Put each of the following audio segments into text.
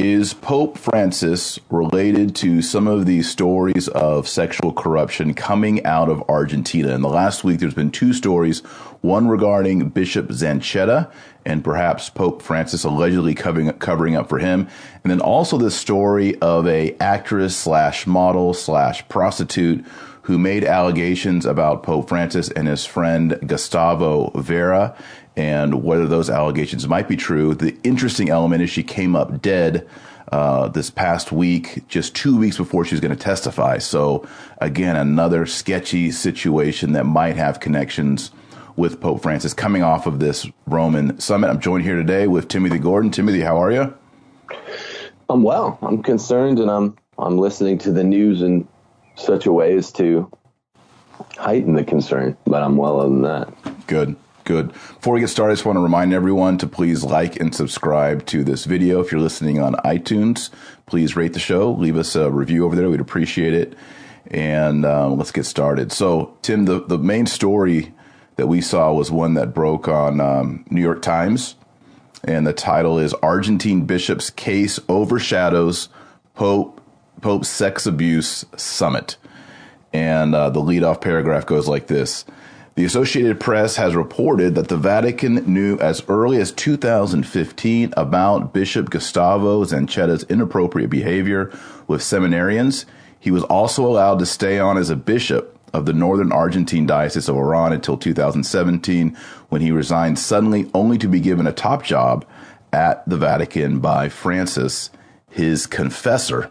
Is Pope Francis related to some of these stories of sexual corruption coming out of Argentina? In the last week, there's been two stories, one regarding Bishop Zanchetta and perhaps Pope Francis allegedly covering up for him. And then also the story of a actress slash model slash prostitute who made allegations about Pope Francis and his friend Gustavo Vera, and whether those allegations might be true. The interesting element is she came up dead this past week, just 2 weeks before she was going to testify. So again, another sketchy situation that might have connections with Pope Francis coming off of this Roman summit. I'm joined here today with Timothy Gordon. Timothy, how are you? I'm well. I'm concerned, and I'm listening to the news in such a way as to heighten the concern, but I'm well other than that. Good. Before we get started, I just want to remind everyone to please like and subscribe to this video. If you're listening on iTunes, please rate the show. Leave us a review over there. We'd appreciate it. And let's get started. So, Tim, the main story that we saw was one that broke on New York Times. And the title is Argentine Bishop's Case Overshadows Pope's Sex Abuse Summit. And the leadoff paragraph goes like this. The Associated Press has reported that the Vatican knew as early as 2015 about Bishop Gustavo Zanchetta's inappropriate behavior with seminarians. He was also allowed to stay on as a bishop of the Northern Argentine Diocese of Oran until 2017, when he resigned suddenly, only to be given a top job at the Vatican by Francis, his confessor.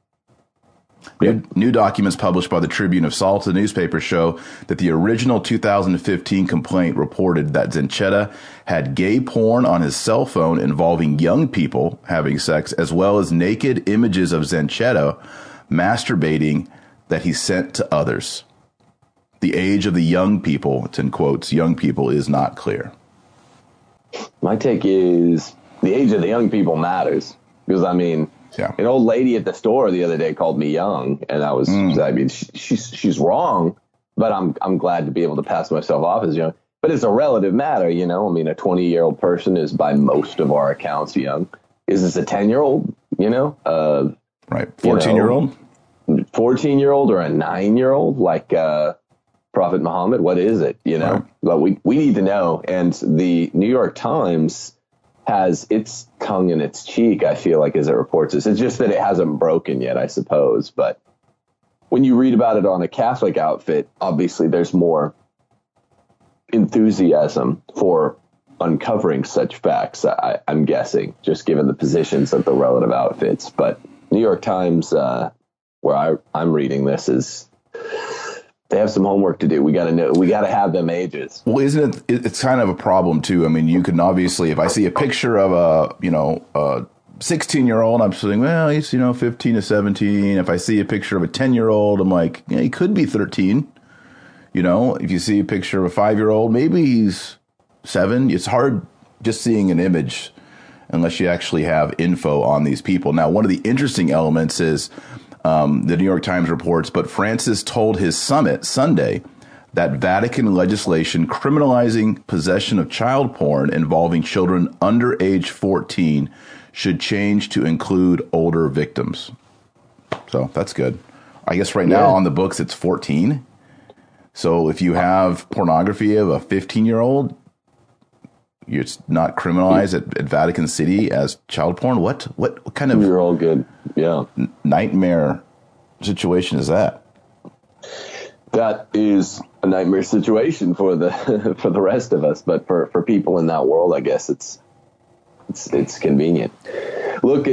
New documents published by the Tribune of Salta newspaper show that the original 2015 complaint reported that Zanchetta had gay porn on his cell phone involving young people having sex, as well as naked images of Zanchetta masturbating that he sent to others. The age of the young people, it's in quotes, young people, is not clear. My take is the age of the young people matters, because, I mean, yeah. An old lady at the store the other day called me young, and I mean, she's wrong, but I'm glad to be able to pass myself off as young. But it's a relative matter, you know. I mean, a 20-year-old person is by most of our accounts young. Is this a 10-year-old, you know? Right. 14-year-old? 14-year-old or a 9-year-old like Prophet Muhammad? What is it, you know? Right. But we need to know. And the New York Times has its tongue in its cheek, I feel like, as it reports this. It's just that it hasn't broken yet, I suppose. But when you read about it on a Catholic outfit, obviously there's more enthusiasm for uncovering such facts, I'm guessing, just given the positions of the relative outfits. But New York Times, where I'm reading this, they have some homework to do. We got to have them ages. Well, isn't it's kind of a problem too? I mean, you can obviously, if I see a picture of a 16-year-old, I'm saying, well, he's, 15 to 17. If I see a picture of a 10-year-old, I'm like, yeah, he could be 13. If you see a picture of a 5-year-old, maybe he's 7. It's hard just seeing an image unless you actually have info on these people. Now, one of the interesting elements is, the New York Times reports, but Francis told his summit Sunday that Vatican legislation criminalizing possession of child porn involving children under age 14 should change to include older victims. So that's good. I guess right now on the books it's 14. So if you have pornography of a 15-year-old, it's not criminalized at Vatican City as child porn. What kind of you're all good. Yeah. Nightmare situation is that? That is a nightmare situation for the rest of us, but for people in that world, I guess it's convenient. Look,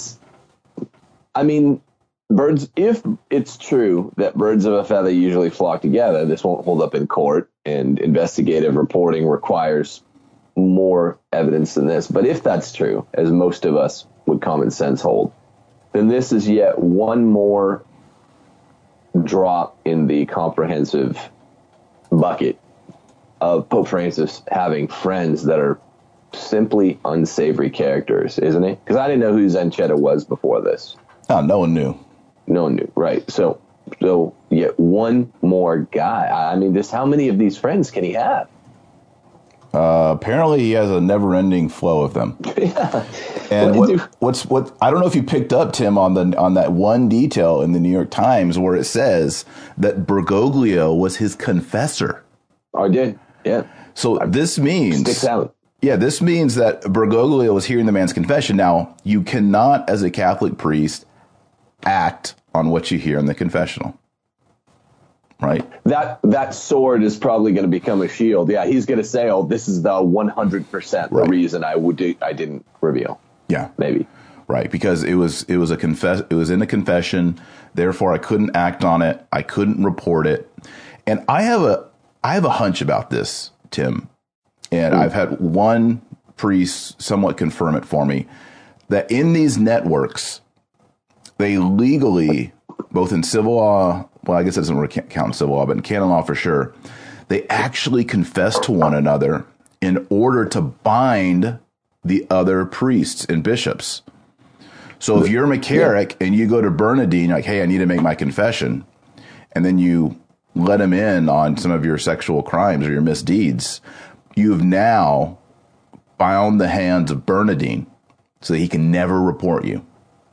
I mean, if it's true that birds of a feather usually flock together, this won't hold up in court, and investigative reporting requires more evidence than this. But if that's true, as most of us would common sense hold, then this is yet one more drop in the comprehensive bucket of Pope Francis having friends that are simply unsavory characters, isn't it? Because I didn't know who Zanchetta was before this. Oh, no one knew. No one knew, right? So yet one more guy. I mean, how many of these friends can he have? Apparently, he has a never-ending flow of them. Yeah. And what I don't know if you picked up, Tim, on that one detail in the New York Times where it says that Bergoglio was his confessor. I did. Yeah. So this means sticks out. Yeah, this means that Bergoglio was hearing the man's confession. Now, you cannot, as a Catholic priest, act on what you hear in the confessional. Right? That sword is probably going to become a shield. Yeah, he's going to say, "Oh, this is the 100% the reason I didn't reveal." Yeah, maybe. Right, because it was in the confession. Therefore, I couldn't act on it. I couldn't report it. And I have a hunch about this, Tim. And I've had one priest somewhat confirm it for me that in these networks, they legally, both in civil law, well, I guess it doesn't really count in civil law, but in canon law for sure, they actually confess to one another in order to bind the other priests and bishops. So if you're McCarrick and you go to Bernardine, like, hey, I need to make my confession, and then you let him in on some of your sexual crimes or your misdeeds, you've now bound the hands of Bernardine so that he can never report you.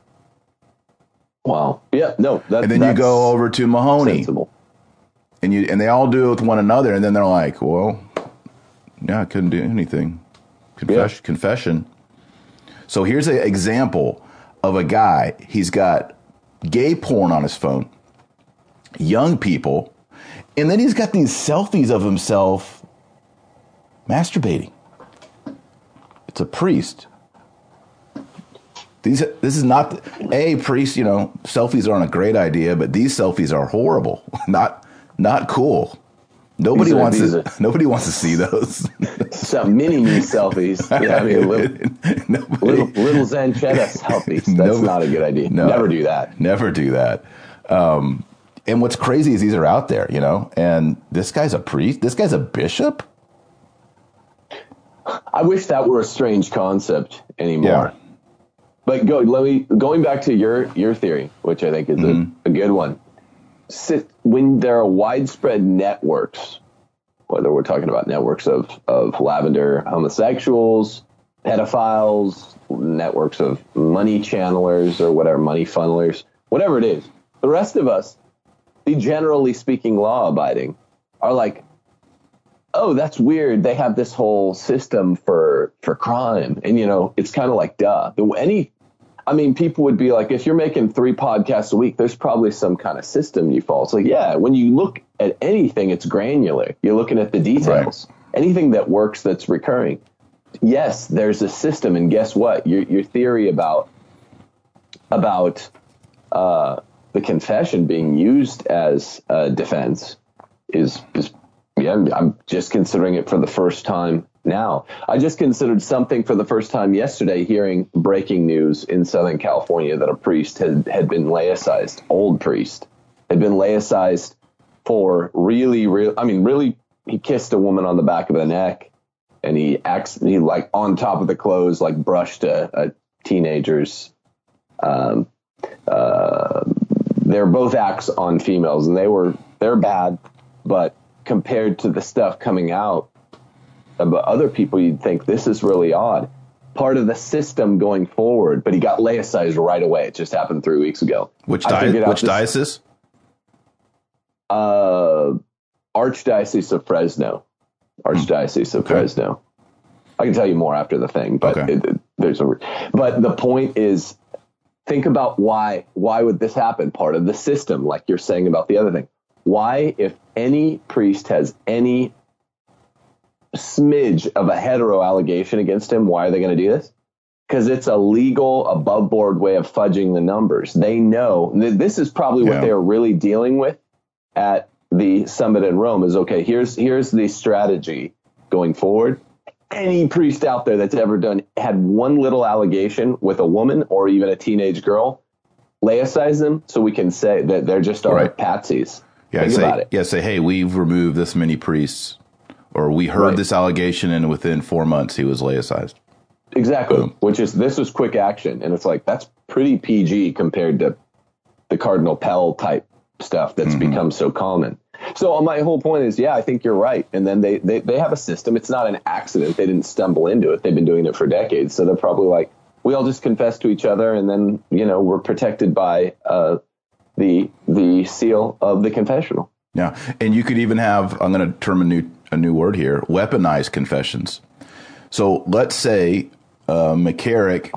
Wow. Yeah, no. And then you go over to Mahoney. Sensible. And they all do it with one another, and then they're like, well, yeah, I couldn't do anything. Confession. So here's an example of a guy. He's got gay porn on his phone, young people, and then he's got these selfies of himself masturbating. It's a priest. This is not a priest. Selfies aren't a great idea, but these selfies are horrible. Not cool. Nobody wants to see those. Some mini-me selfies. Yeah, I mean, little Zanchetta selfies. That's not a good idea. No, never do that. Never do that. And what's crazy is these are out there, and this guy's a priest. This guy's a bishop. I wish that were a strange concept anymore. Yeah. But going back to your theory, which I think is a good one. When there are widespread networks, whether we're talking about networks of lavender homosexuals, pedophiles, networks of money channelers or whatever, money funnelers, whatever it is, the rest of us, the generally speaking law abiding, are like, oh, that's weird. They have this whole system for crime. And, it's kind of like, duh. People would be like, if you're making 3 podcasts a week, there's probably some kind of system you follow. It's like, yeah, when you look at anything, it's granular. You're looking at the details. Right. Anything that works, that's recurring. Yes, there's a system. And guess what? Your theory about the confession being used as defense is I'm just considering it for the first time now. I just considered something for the first time yesterday, hearing breaking news in Southern California that a priest had been laicized, old priest, had been laicized for really, he kissed a woman on the back of the neck, and he like on top of the clothes, like brushed a teenager's, they're both acts on females, and they're bad, but compared to the stuff coming out about other people, you'd think this is really odd. Part of the system going forward, but he got laicized right away. It just happened 3 weeks ago. Which diocese? Archdiocese of Fresno. Archdiocese of Fresno. I can tell you more after the thing, but but the point is, think about why would this happen? Part of the system, like you're saying about the other thing. Why, if any priest has any smidge of a hetero allegation against him, why are they going to do this? Because it's a legal, above board way of fudging the numbers. They know this is probably what they're really dealing with at the summit in Rome is, okay, here's the strategy going forward. Any priest out there that's ever had one little allegation with a woman or even a teenage girl, laicize them so we can say that they're just our patsies. Yeah, say, hey, we've removed this many priests, or we heard this allegation, and within 4 months he was laicized. Exactly. Boom. This was quick action, and it's like that's pretty PG compared to the Cardinal Pell type stuff that's become so common. So my whole point is, I think you're right. And then they have a system. It's not an accident. They didn't stumble into it. They've been doing it for decades. So they're probably like, we all just confess to each other, and then, we're protected by the seal of the confessional. Yeah. And you could even have, I'm going to term a new word here, weaponized confessions. So let's say McCarrick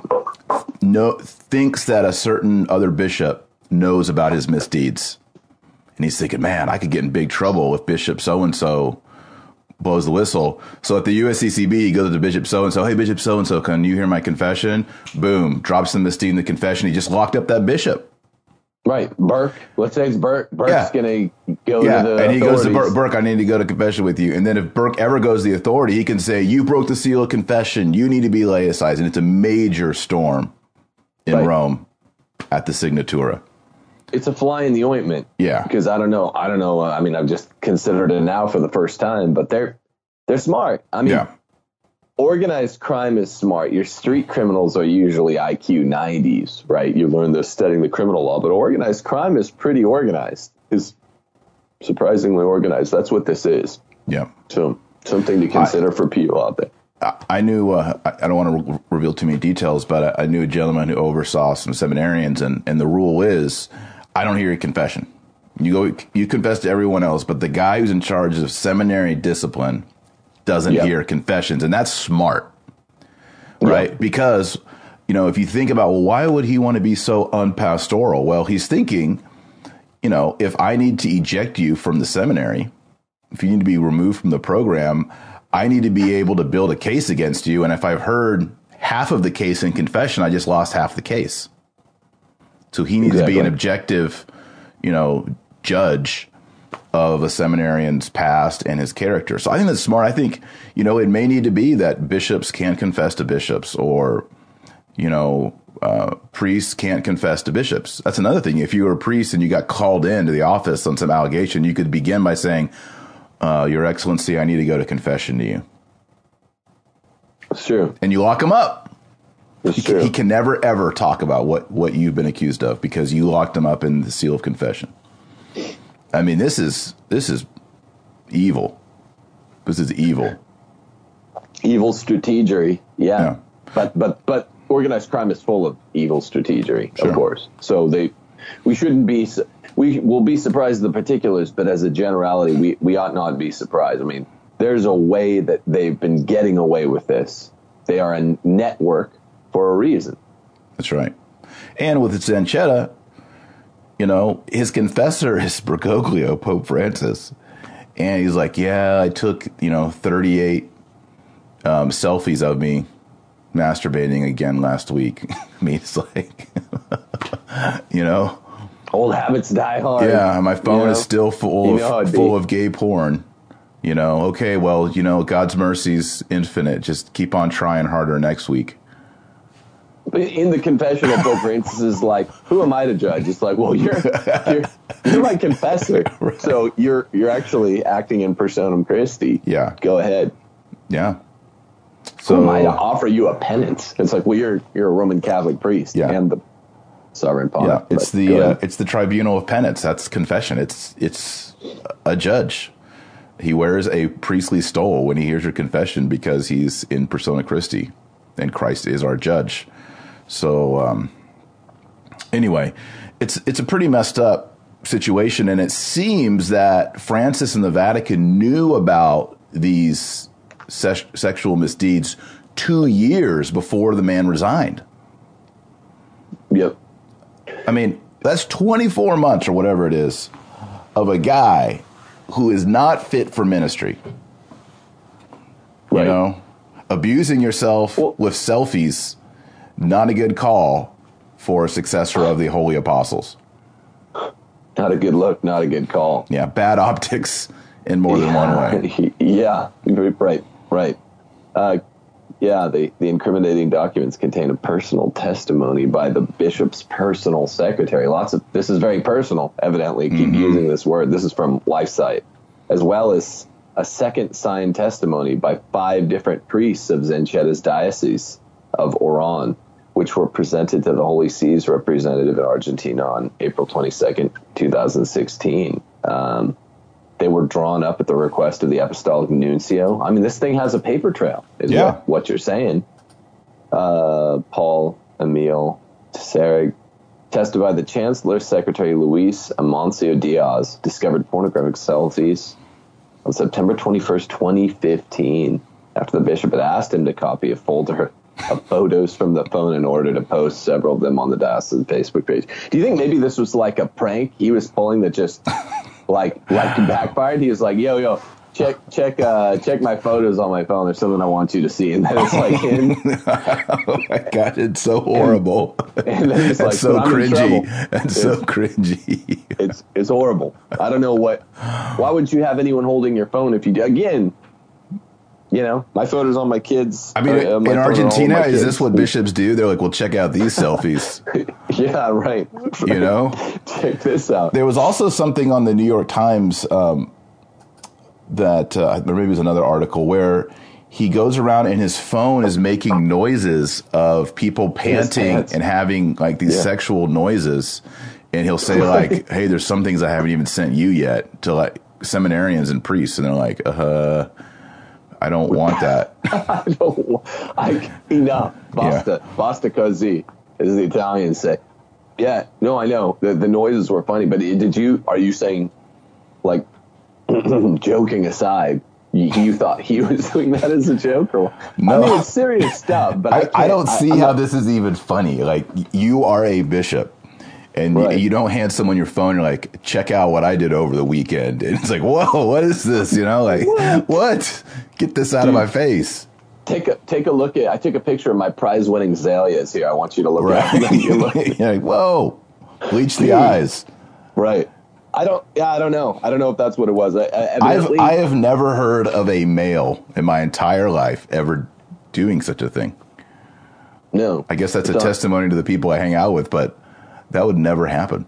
thinks that a certain other bishop knows about his misdeeds. And he's thinking, man, I could get in big trouble if Bishop so-and-so blows the whistle. So at the USCCB, he goes to Bishop so-and-so. Hey, Bishop so-and-so, can you hear my confession? Boom. Drops the misdeed in the confession. He just locked up that bishop. Right. Burke. Let's say it's Burke. Burke's going to go to the and he authorities. Goes to Burke, I need to go to confession with you. And then if Burke ever goes to the authority, he can say, you broke the seal of confession. You need to be laicized. And it's a major storm in Rome at the Signatura. It's a fly in the ointment. Yeah. Because I don't know. I mean, I've just considered it now for the first time, but they're smart. I mean, organized crime is smart. Your street criminals are usually IQ 90s, right? You learn this studying the criminal law, but organized crime is pretty organized, is surprisingly organized. That's what this is. Yeah. So something to consider for people out there. I knew, I don't want to reveal too many details, but I knew a gentleman who oversaw some seminarians, and the rule is, I don't hear your confession. You confess to everyone else, but the guy who's in charge of seminary discipline doesn't hear confessions. And that's smart, right? Because, if you think about, well, why would he want to be so unpastoral? Well, he's thinking, if I need to eject you from the seminary, if you need to be removed from the program, I need to be able to build a case against you. And if I've heard half of the case in confession, I just lost half the case. So he needs to be an objective, judge of a seminarian's past and his character. So I think that's smart. I think, it may need to be that bishops can't confess to bishops, or, priests can't confess to bishops. That's another thing. If you were a priest and you got called into the office on some allegation, you could begin by saying, Your Excellency, I need to go to confession to you. That's true. And you lock him up. He can never, ever talk about what you've been accused of, because you locked him up in the seal of confession. I mean, this is evil. This is evil. Evil strategery. Yeah. But organized crime is full of evil strategery, of course. So we will be surprised at the particulars, but as a generality, we ought not be surprised. I mean, there's a way that they've been getting away with this. They are a network for a reason. That's right. And with Zanchetta, his confessor is Bergoglio, Pope Francis. And he's like, I took, 38 selfies of me masturbating again last week. I mean, it's like, old habits die hard. Yeah, my phone is still full of gay porn. Okay, well, God's mercy's infinite. Just keep on trying harder next week. In the confessional, Pope Francis is like, who am I to judge? It's like, well, you're my confessor. Right. So you're actually acting in personam Christi. Yeah. Go ahead. Yeah. So who am I to offer you a penance? It's like, well, you're a Roman Catholic priest and the sovereign pontiff. Yeah, it's the tribunal of penance. That's confession. It's a judge. He wears a priestly stole when he hears your confession, because he's in persona Christi, and Christ is our judge. So anyway, it's a pretty messed up situation, and it seems that Francis and the Vatican knew about these sexual misdeeds 2 years before the man resigned. Yep. I mean, that's 24 months or whatever it is of a guy who is not fit for ministry. Right. Abusing yourself with selfies, not a good call for a successor of the Holy Apostles. Not a good look, not a good call. Yeah, bad optics in more than one way. Yeah, right. The incriminating documents contain a personal testimony by the bishop's personal secretary. This is very personal, evidently. Keep using this word. This is from LifeSite, as well as a second signed testimony by 5 different priests of Zanchetta's diocese of Oran, which were presented to the Holy See's representative in Argentina on April 22nd, 2016. they were drawn up at the request of the apostolic nuncio. I mean, this thing has a paper trail, is what you're saying. Paul Emil Tesseric testified that Chancellor Secretary Luis Amancio Diaz discovered pornographic selfies on September 21st, 2015, after the bishop had asked him to copy a folder of photos from the phone in order to post several of them on the diocesan Facebook page. Do you think maybe this was like a prank he was pulling that just like backfired? He was like, yo, check my photos on my phone. There's something I want you to see. And then it's like him. Oh my God, it's so horrible. And then it's like, so cringy. That's so cringy. It's horrible. I don't know why would you have anyone holding your phone if you do? Again, you know, my photos on my kids. I mean, in Argentina, is this what bishops do? They're like, well, check out these selfies. Yeah, right. You know? Check this out. There was also something on the New York Times that maybe it was another article where he goes around and his phone is making noises of people panting and having like these sexual noises. And he'll say like, hey, there's some things I haven't even sent you yet, to like seminarians and priests. And they're like, I don't want that. Basta così, as the Italians say. Yeah, no, I know. The noises were funny, but are you saying, like, joking aside, you thought he was doing that as a joke? Or no. I mean, it's serious stuff, but I don't see how this is even funny. Like, you are a bishop. And you don't hand someone your phone. You're like, check out what I did over the weekend. And it's like, whoa, what is this? You know, like, what? Get this out of my face. Take a look at. I took a picture of my prize-winning azaleas here. I want you to look at them. You're like, whoa, bleach the eyes. Right. I don't know. I don't know if that's what it was. I have never heard of a male in my entire life ever doing such a thing. No. I guess that's a testimony to the people I hang out with, but that would never happen.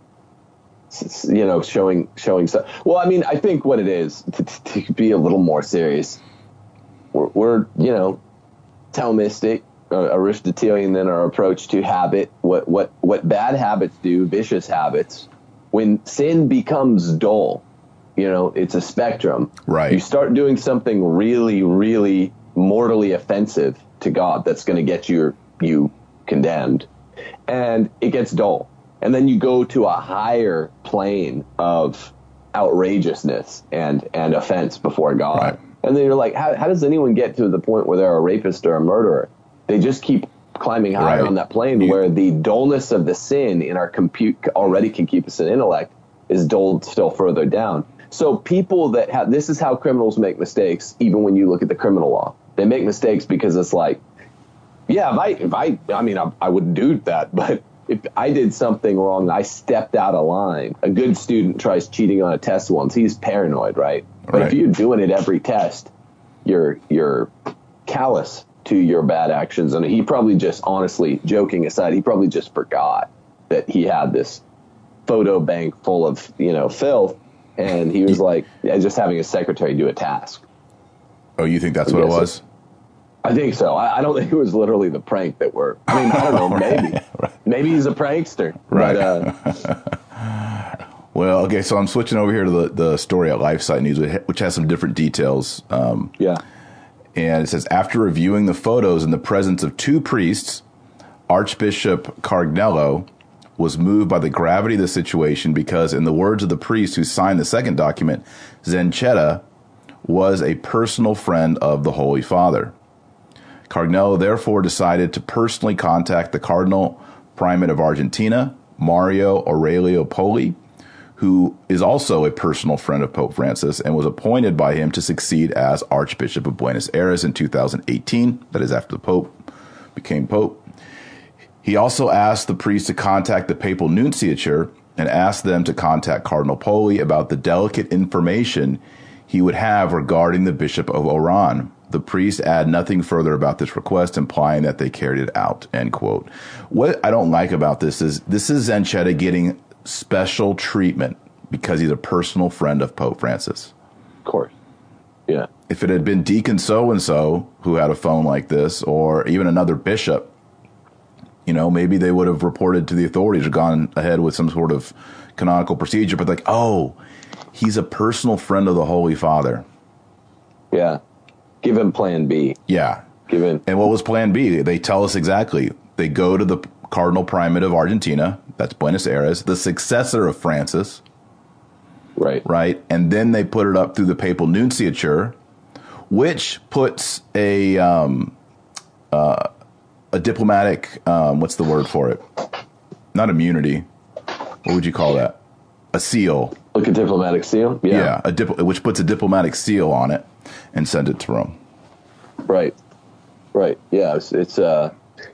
You know, showing stuff. Well, I mean, I think what it is, to be a little more serious, we're you know, Thomistic, Aristotelian in our approach to habit. What bad habits do, vicious habits, when sin becomes dull, you know, it's a spectrum. Right. You start doing something really, really mortally offensive to God that's going to get you condemned. And it gets dull. And then you go to a higher plane of outrageousness and offense before God. Right. And then you're like, how does anyone get to the point where they're a rapist or a murderer? They just keep climbing higher on that plane where the dullness of the sin in our compute already can keep us in intellect is dulled still further down. So people that have, this is how criminals make mistakes, even when you look at the criminal law. They make mistakes because it's like, yeah, I wouldn't do that, but if I did something wrong, I stepped out of line. A good student tries cheating on a test once, he's paranoid, right? But if you're doing it every test, you're callous to your bad actions. And he probably just, honestly, joking aside, he probably just forgot that he had this photo bank full of, you know, filth, and he was like just having a secretary do a task. Oh, you think that's what it was? I think so. I don't think it was literally the prank that I don't know, maybe. Maybe he's a prankster. Right. Well, okay, so I'm switching over here to the story at LifeSite News, which has some different details. And it says, after reviewing the photos in the presence of two priests, Archbishop Cargnello was moved by the gravity of the situation because, in the words of the priest who signed the second document, Zanchetta was a personal friend of the Holy Father. Cargnello therefore decided to personally contact the Cardinal Primate of Argentina, Mario Aurelio Poli, who is also a personal friend of Pope Francis and was appointed by him to succeed as Archbishop of Buenos Aires in 2018, that is after the Pope became Pope. He also asked the priest to contact the papal nunciature and asked them to contact Cardinal Poli about the delicate information he would have regarding the Bishop of Oran. The priest added nothing further about this request, implying that they carried it out, end quote. What I don't like about this is Zanchetta getting special treatment because he's a personal friend of Pope Francis. Of course. Yeah. If it had been Deacon so-and-so who had a phone like this, or even another bishop, you know, maybe they would have reported to the authorities or gone ahead with some sort of canonical procedure. But like, oh, He's a personal friend of the Holy Father. Yeah. Give him plan B. Yeah. Give him. And what was plan B? They tell us exactly. They go to the Cardinal Primate of Argentina. That's Buenos Aires, the successor of Francis. Right. Right. And then they put it up through the papal nunciature, which puts a diplomatic, what's the word for it? Not immunity. What would you call that? A seal. Like a diplomatic seal? Yeah. Which puts a diplomatic seal on it and send it to Rome. Right. Right. Yeah. It's a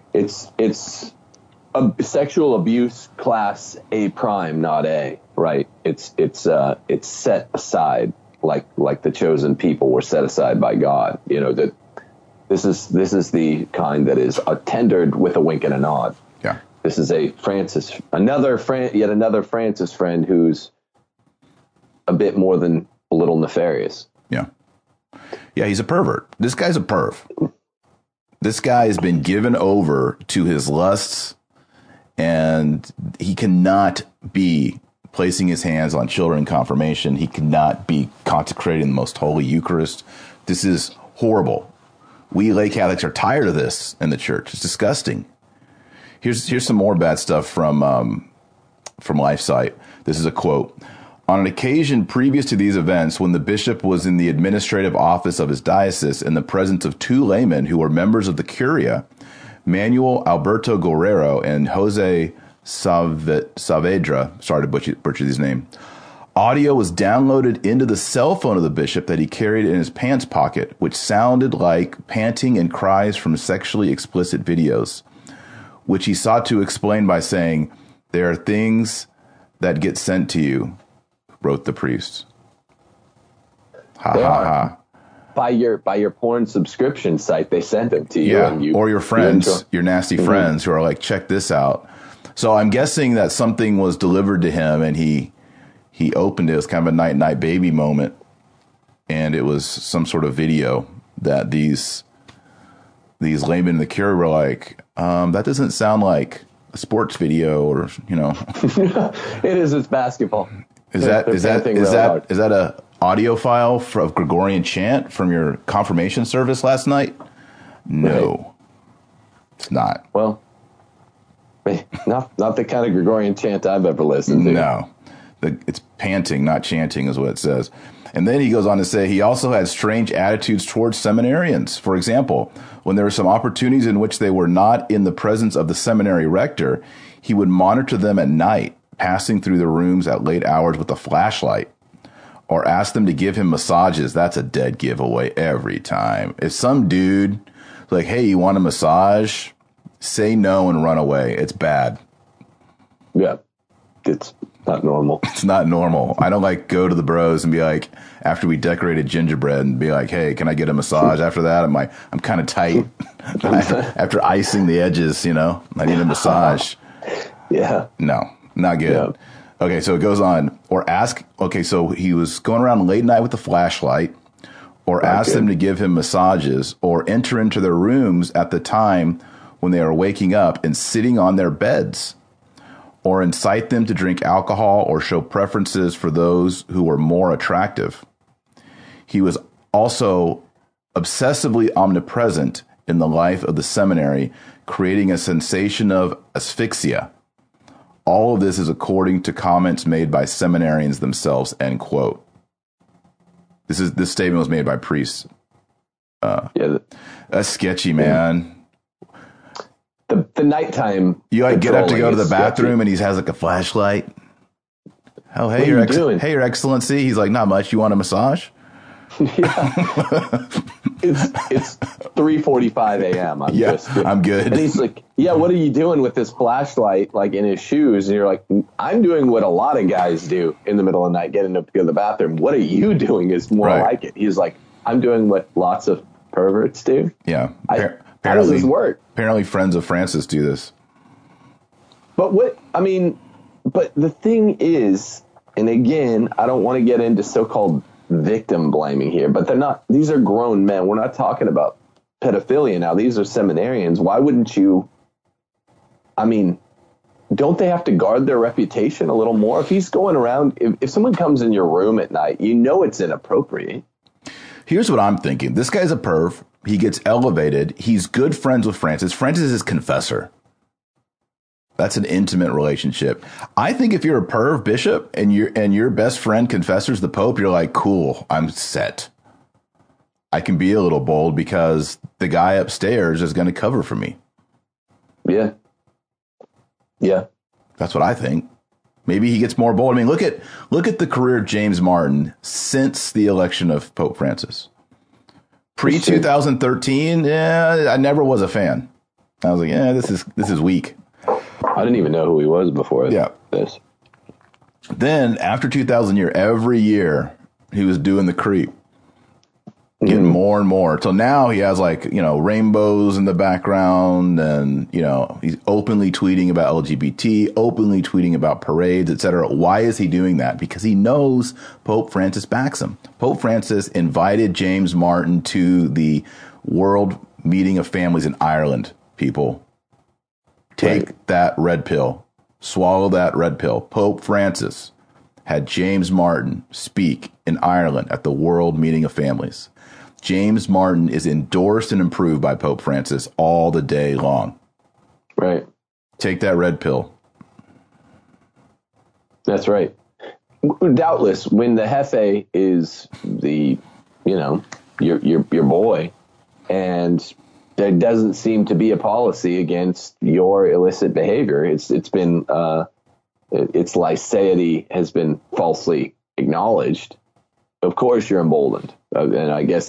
sexual abuse class A prime, not A. Right. It's set aside like the chosen people were set aside by God. You know, that this is the kind that is tendered with a wink and a nod. Yeah. This is yet another Francis friend who's a bit more than a little nefarious. Yeah. Yeah, he's a pervert. This guy's a perv. This guy has been given over to his lusts, and he cannot be placing his hands on children in confirmation. He cannot be consecrating the most holy Eucharist. This is horrible. We lay Catholics are tired of this in the church. It's disgusting. Here's some more bad stuff from LifeSite. This is a quote. On an occasion previous to these events, when the bishop was in the administrative office of his diocese in the presence of two laymen who were members of the Curia, Manuel Alberto Guerrero and Jose Saavedra, sorry to butcher these names, audio was downloaded into the cell phone of the bishop that he carried in his pants pocket, which sounded like panting and cries from sexually explicit videos, which he sought to explain by saying, "There are things that get sent to you," wrote the priest. Ha ha ha. By your porn subscription site, they sent them to you. Yeah, and or your friends, your nasty friends who are like, check this out. So I'm guessing that something was delivered to him, and he opened it. It was kind of a night baby moment, and it was some sort of video that these laymen in the Curia were like, that doesn't sound like a sports video, or It is. It's basketball. Is that a audio file of Gregorian chant from your confirmation service last night? No, right. It's not. Well, not the kind of Gregorian chant I've ever listened to. No, it's panting, not chanting, is what it says. And then he goes on to say he also had strange attitudes towards seminarians. For example, when there were some opportunities in which they were not in the presence of the seminary rector, he would monitor them at night, passing through the rooms at late hours with a flashlight, or ask them to give him massages. That's a dead giveaway every time. If some dude is like, hey, you want a massage? Say no and run away. It's bad. Yeah. It's not normal. It's not normal. I don't go to the bros and be like, after we decorated gingerbread, and be like, hey, can I get a massage after that? I'm kind of tight. After icing the edges, I need a massage. Yeah. No. Not good. Yeah. Okay, so it goes on. So he was going around late night with a flashlight, or ask them to give him massages, or enter into their rooms at the time when they are waking up and sitting on their beds, or incite them to drink alcohol or show preferences for those who were more attractive. He was also obsessively omnipresent in the life of the seminary, creating a sensation of asphyxia. All of this is according to comments made by seminarians themselves, end quote. This statement was made by priests. That's sketchy, man. The nighttime. You get up to go to the bathroom, and he has a flashlight. Oh, hey, Your Excellency. He's like, not much. You want a massage? Yeah. It's 3:45 a.m. I'm good. And he's like, yeah, what are you doing with this flashlight, in his shoes? And you're like, I'm doing what a lot of guys do in the middle of the night, getting up to go to the bathroom. What are you doing is more like it. He's like, I'm doing what lots of perverts do. Yeah. How does this work? Apparently friends of Francis do this. But the thing is, and again, I don't want to get into so-called victim blaming here, but these are grown men. We're not talking about pedophilia now. These are seminarians. Why wouldn't you, don't they have to guard their reputation a little more? If he's going around, if someone comes in your room at night, you know it's inappropriate. Here's what I'm thinking. This guy's a perv. He gets elevated. He's good friends with Francis. Francis is his confessor. That's an intimate relationship. I think if you're a perv bishop and your best friend confessor's the Pope, you're like, cool, I'm set. I can be a little bold because the guy upstairs is going to cover for me. Yeah. Yeah. That's what I think. Maybe he gets more bold. I mean, look at the career of James Martin since the election of Pope Francis. Pre-2013, yeah, I never was a fan. I was like, yeah, this is weak. I didn't even know who he was before this. Then after 2000 every year he was doing the creep. Getting more and more till now he has like, rainbows in the background and, he's openly tweeting about LGBT, openly tweeting about parades, etc. Why is he doing that? Because he knows Pope Francis backs him. Pope Francis invited James Martin to the World Meeting of Families in Ireland. People, take that red pill. Swallow that red pill. Pope Francis had James Martin speak in Ireland at the World Meeting of Families. James Martin is endorsed and approved by Pope Francis all the day long. Right. Take that red pill. That's right. Doubtless, when the Jefe is the, your boy, and there doesn't seem to be a policy against your illicit behavior, its lyceity has been falsely acknowledged. Of course, you're emboldened. And I guess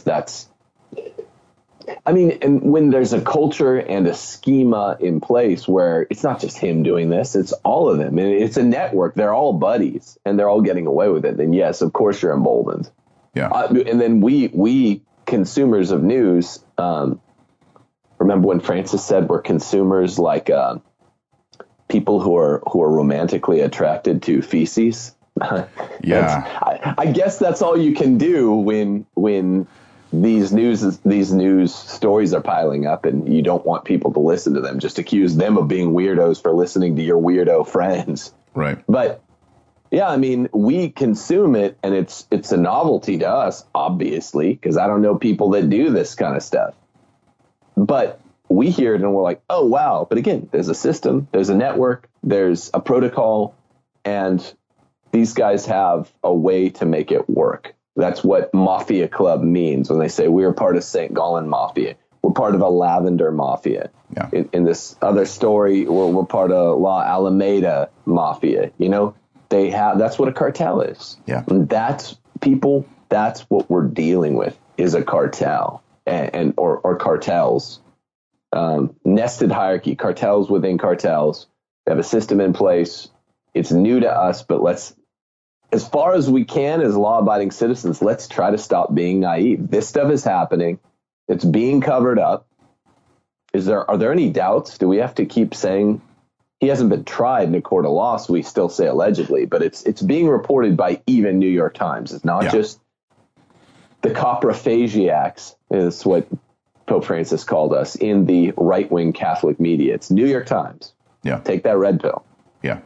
and when there's a culture and a schema in place where it's not just him doing this, it's all of them. And it's a network. They're all buddies and they're all getting away with it. Then, yes, of course, you're emboldened. Yeah. And then we consumers of news, remember when Francis said we're consumers like people who are romantically attracted to feces? Yeah, I guess that's all you can do when these news stories are piling up and you don't want people to listen to them. Just accuse them of being weirdos for listening to your weirdo friends. Right. But yeah, we consume it and it's a novelty to us, obviously, because I don't know people that do this kind of stuff. But we hear it and we're like, oh, wow. But again, there's a system, there's a network, there's a protocol, and these guys have a way to make it work. That's what Mafia Club means when they say we're part of St. Gallen Mafia. We're part of a Lavender Mafia. Yeah. In this other story, we're part of La Alameda Mafia. That's what a cartel is. Yeah. And that's what we're dealing with is a cartel or cartels. Nested hierarchy, cartels within cartels. They have a system in place. It's new to us, but as far as we can as law-abiding citizens, let's try to stop being naive. This stuff is happening. It's being covered up. Are there any doubts? Do we have to keep saying he hasn't been tried in a court of law, so we still say allegedly, but it's being reported by even New York Times. It's not just the coprophasiacs is what Pope Francis called us in the right-wing Catholic media. It's New York Times. Yeah. Take that red pill. Yeah.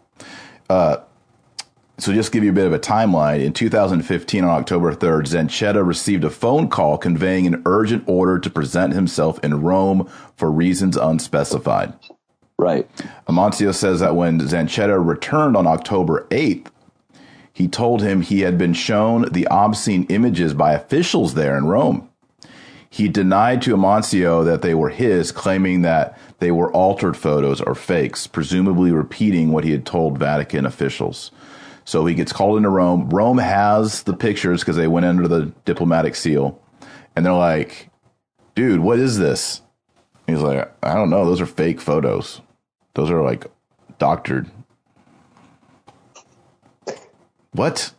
So just to give you a bit of a timeline, in 2015 on October 3rd, Zanchetta received a phone call conveying an urgent order to present himself in Rome for reasons unspecified. Right. Amancio says that when Zanchetta returned on October 8th, he told him he had been shown the obscene images by officials there in Rome. He denied to Amancio that they were his, claiming that they were altered photos or fakes, presumably repeating what he had told Vatican officials. So he gets called into Rome. Rome has the pictures because they went under the diplomatic seal. And they're like, dude, what is this? He's like, I don't know. Those are fake photos. Those are like doctored. What?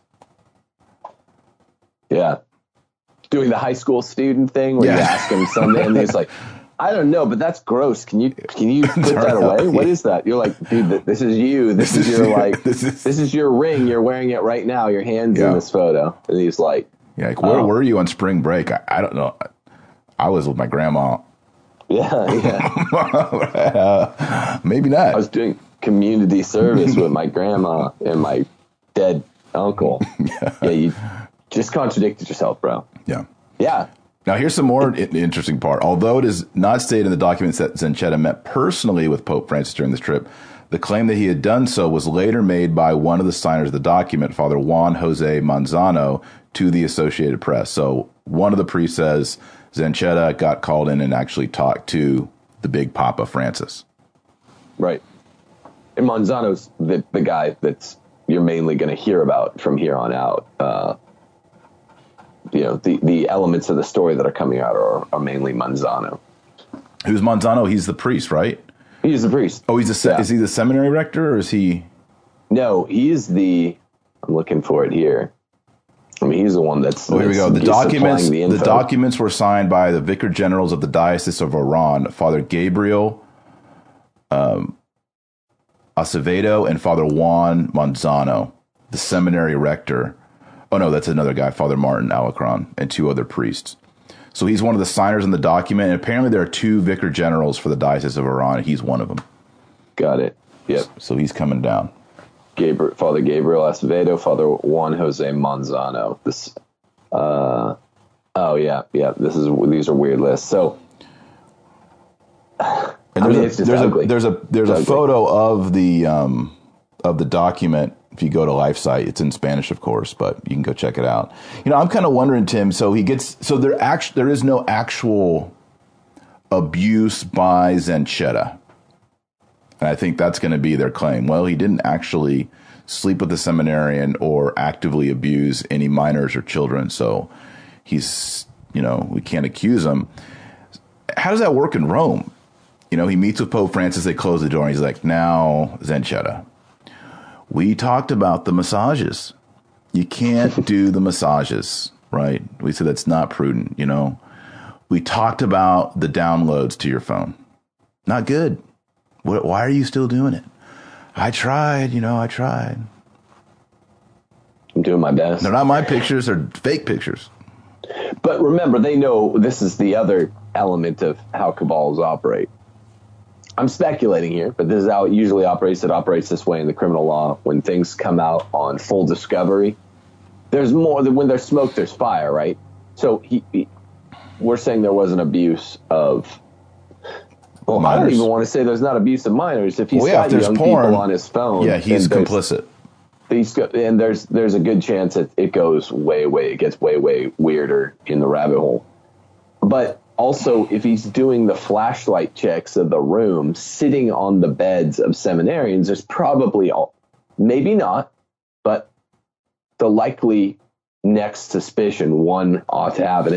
Yeah. Doing the high school student thing where you ask him something and he's like, I don't know, but that's gross. Can you put that away? What is that? You're like, dude, this is you. This is your this is your ring. You're wearing it right now. Your hand's in this photo. And he's like, where were you on spring break? I don't know. I was with my grandma. Yeah. Maybe not. I was doing community service with my grandma and my dead uncle. Yeah, you just contradicted yourself, bro. Yeah. Yeah. Now, here's some more interesting part. Although it is not stated in the documents that Zanchetta met personally with Pope Francis during this trip, the claim that he had done so was later made by one of the signers of the document, Father Juan Jose Manzano, to the Associated Press. So one of the priests says Zanchetta got called in and actually talked to the big Papa Francis. Right. And Manzano's the guy that's you're mainly going to hear about from here on out. The elements of the story that are coming out are mainly Manzano. Who's Manzano? He's the priest, right? He's the priest. Oh, is he the seminary rector, or is he? No, he's the. I'm looking for it here. I mean, he's the one that's. Oh, here we go. The documents were signed by the vicar generals of the Diocese of Oran, Father Gabriel Acevedo and Father Juan Manzano, the seminary rector. Oh, no, that's another guy, Father Martin Alacron, and two other priests. So he's one of the signers in the document, and apparently there are two vicar generals for the Diocese of Oran, and he's one of them. Got it. Yep. So he's coming down. Father Gabriel Acevedo, Father Juan Jose Manzano. These are weird lists. So, and there's a photo of the document. If you go to LifeSite, it's in Spanish, of course, but you can go check it out. I'm kind of wondering, Tim. So there is no actual abuse by Zanchetta, and I think that's going to be their claim. Well, he didn't actually sleep with the seminarian or actively abuse any minors or children, so he's we can't accuse him. How does that work in Rome? He meets with Pope Francis. They close the door, and he's like, "Now, Zanchetta, we talked about the massages. You can't do the massages, right? We said that's not prudent, We talked about the downloads to your phone. Not good. Why are you still doing it? I tried, I tried. I'm doing my best. They're not my pictures. They're fake pictures. But remember, they know this is the other element of how cabals operate. I'm speculating here, but this is how it usually operates. It operates this way in the criminal law. When things come out on full discovery, there's more than when there's smoke, there's fire, right? So we're saying there was an abuse of. Well, minors. I don't even want to say there's not abuse of minors. If he's got young people on his phone, yeah, he's complicit. And there's a good chance that it gets way weirder in the rabbit hole. But also, if he's doing the flashlight checks of the room, sitting on the beds of seminarians, there's probably, maybe not, but the likely next suspicion one ought to have,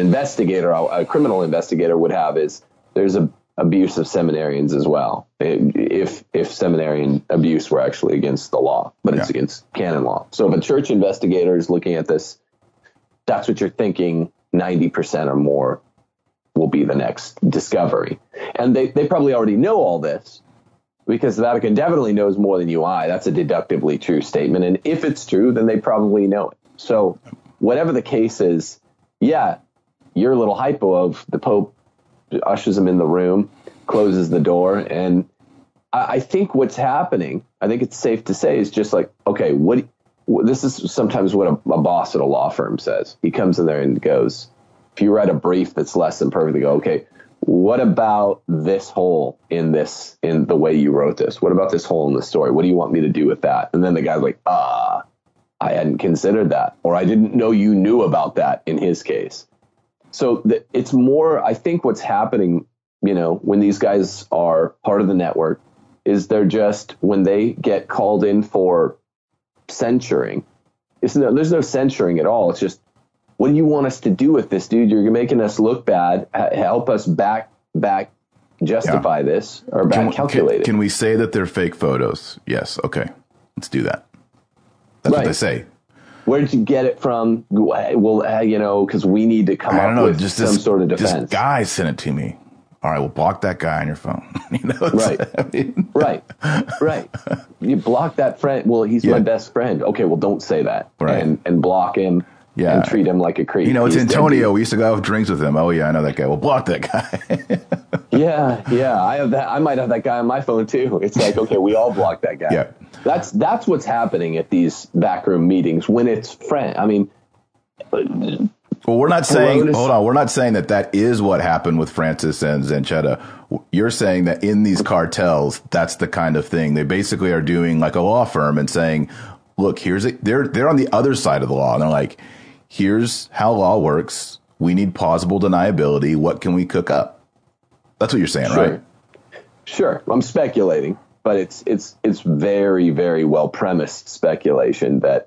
a criminal investigator would have, is there's a abuse of seminarians as well. If seminarian abuse were actually against the law, but it's against canon law. So if a church investigator is looking at this, that's what you're thinking 90% or more will be the next discovery. And they probably already know all this, because the Vatican definitely knows more than you I. That's a deductively true statement. And if it's true, then they probably know it. So whatever the case is, your little hypo of the Pope ushers him in the room, closes the door. And I think what's happening, I think it's safe to say, is just like, okay, this is sometimes what a boss at a law firm says. He comes in there and goes, if you write a brief that's less than perfect, go, okay, what about this hole in the way you wrote this? What about this hole in the story? What do you want me to do with that? And then the guy's like, I hadn't considered that, or I didn't know you knew about that in his case. So it's more, I think what's happening, when these guys are part of the network, is they're just, when they get called in for censuring, there's no censuring at all. It's just, what do you want us to do with this, dude? You're making us look bad. Help us back justify this, or back calculate it. Can we say that they're fake photos? Yes. Okay. Let's do that. That's what they say. Where did you get it from? Well, because we need to come up with some sort of defense. This guy sent it to me. All right, well, block that guy on your phone. Right. You block that friend. Well, he's my best friend. Okay, well, don't say that. Right. And block him. Yeah. And treat him like a creep. It's Antonio. We used to go have drinks with him. Oh, yeah, I know that guy. Well, block that guy. Yeah. I have that. I might have that guy on my phone too. It's like, okay, we all block that guy. Yeah. That's what's happening at these backroom meetings when it's friend. I mean, well, we're not saying, hold on, we're not saying that is what happened with Francis and Zanchetta. You're saying that in these cartels, that's the kind of thing. They basically are doing like a law firm and saying, look, they're on the other side of the law. And they're like, here's how law works. We need plausible deniability. What can we cook up? That's what you're saying, sure. Right? Sure. I'm speculating, but it's very, very well premised speculation that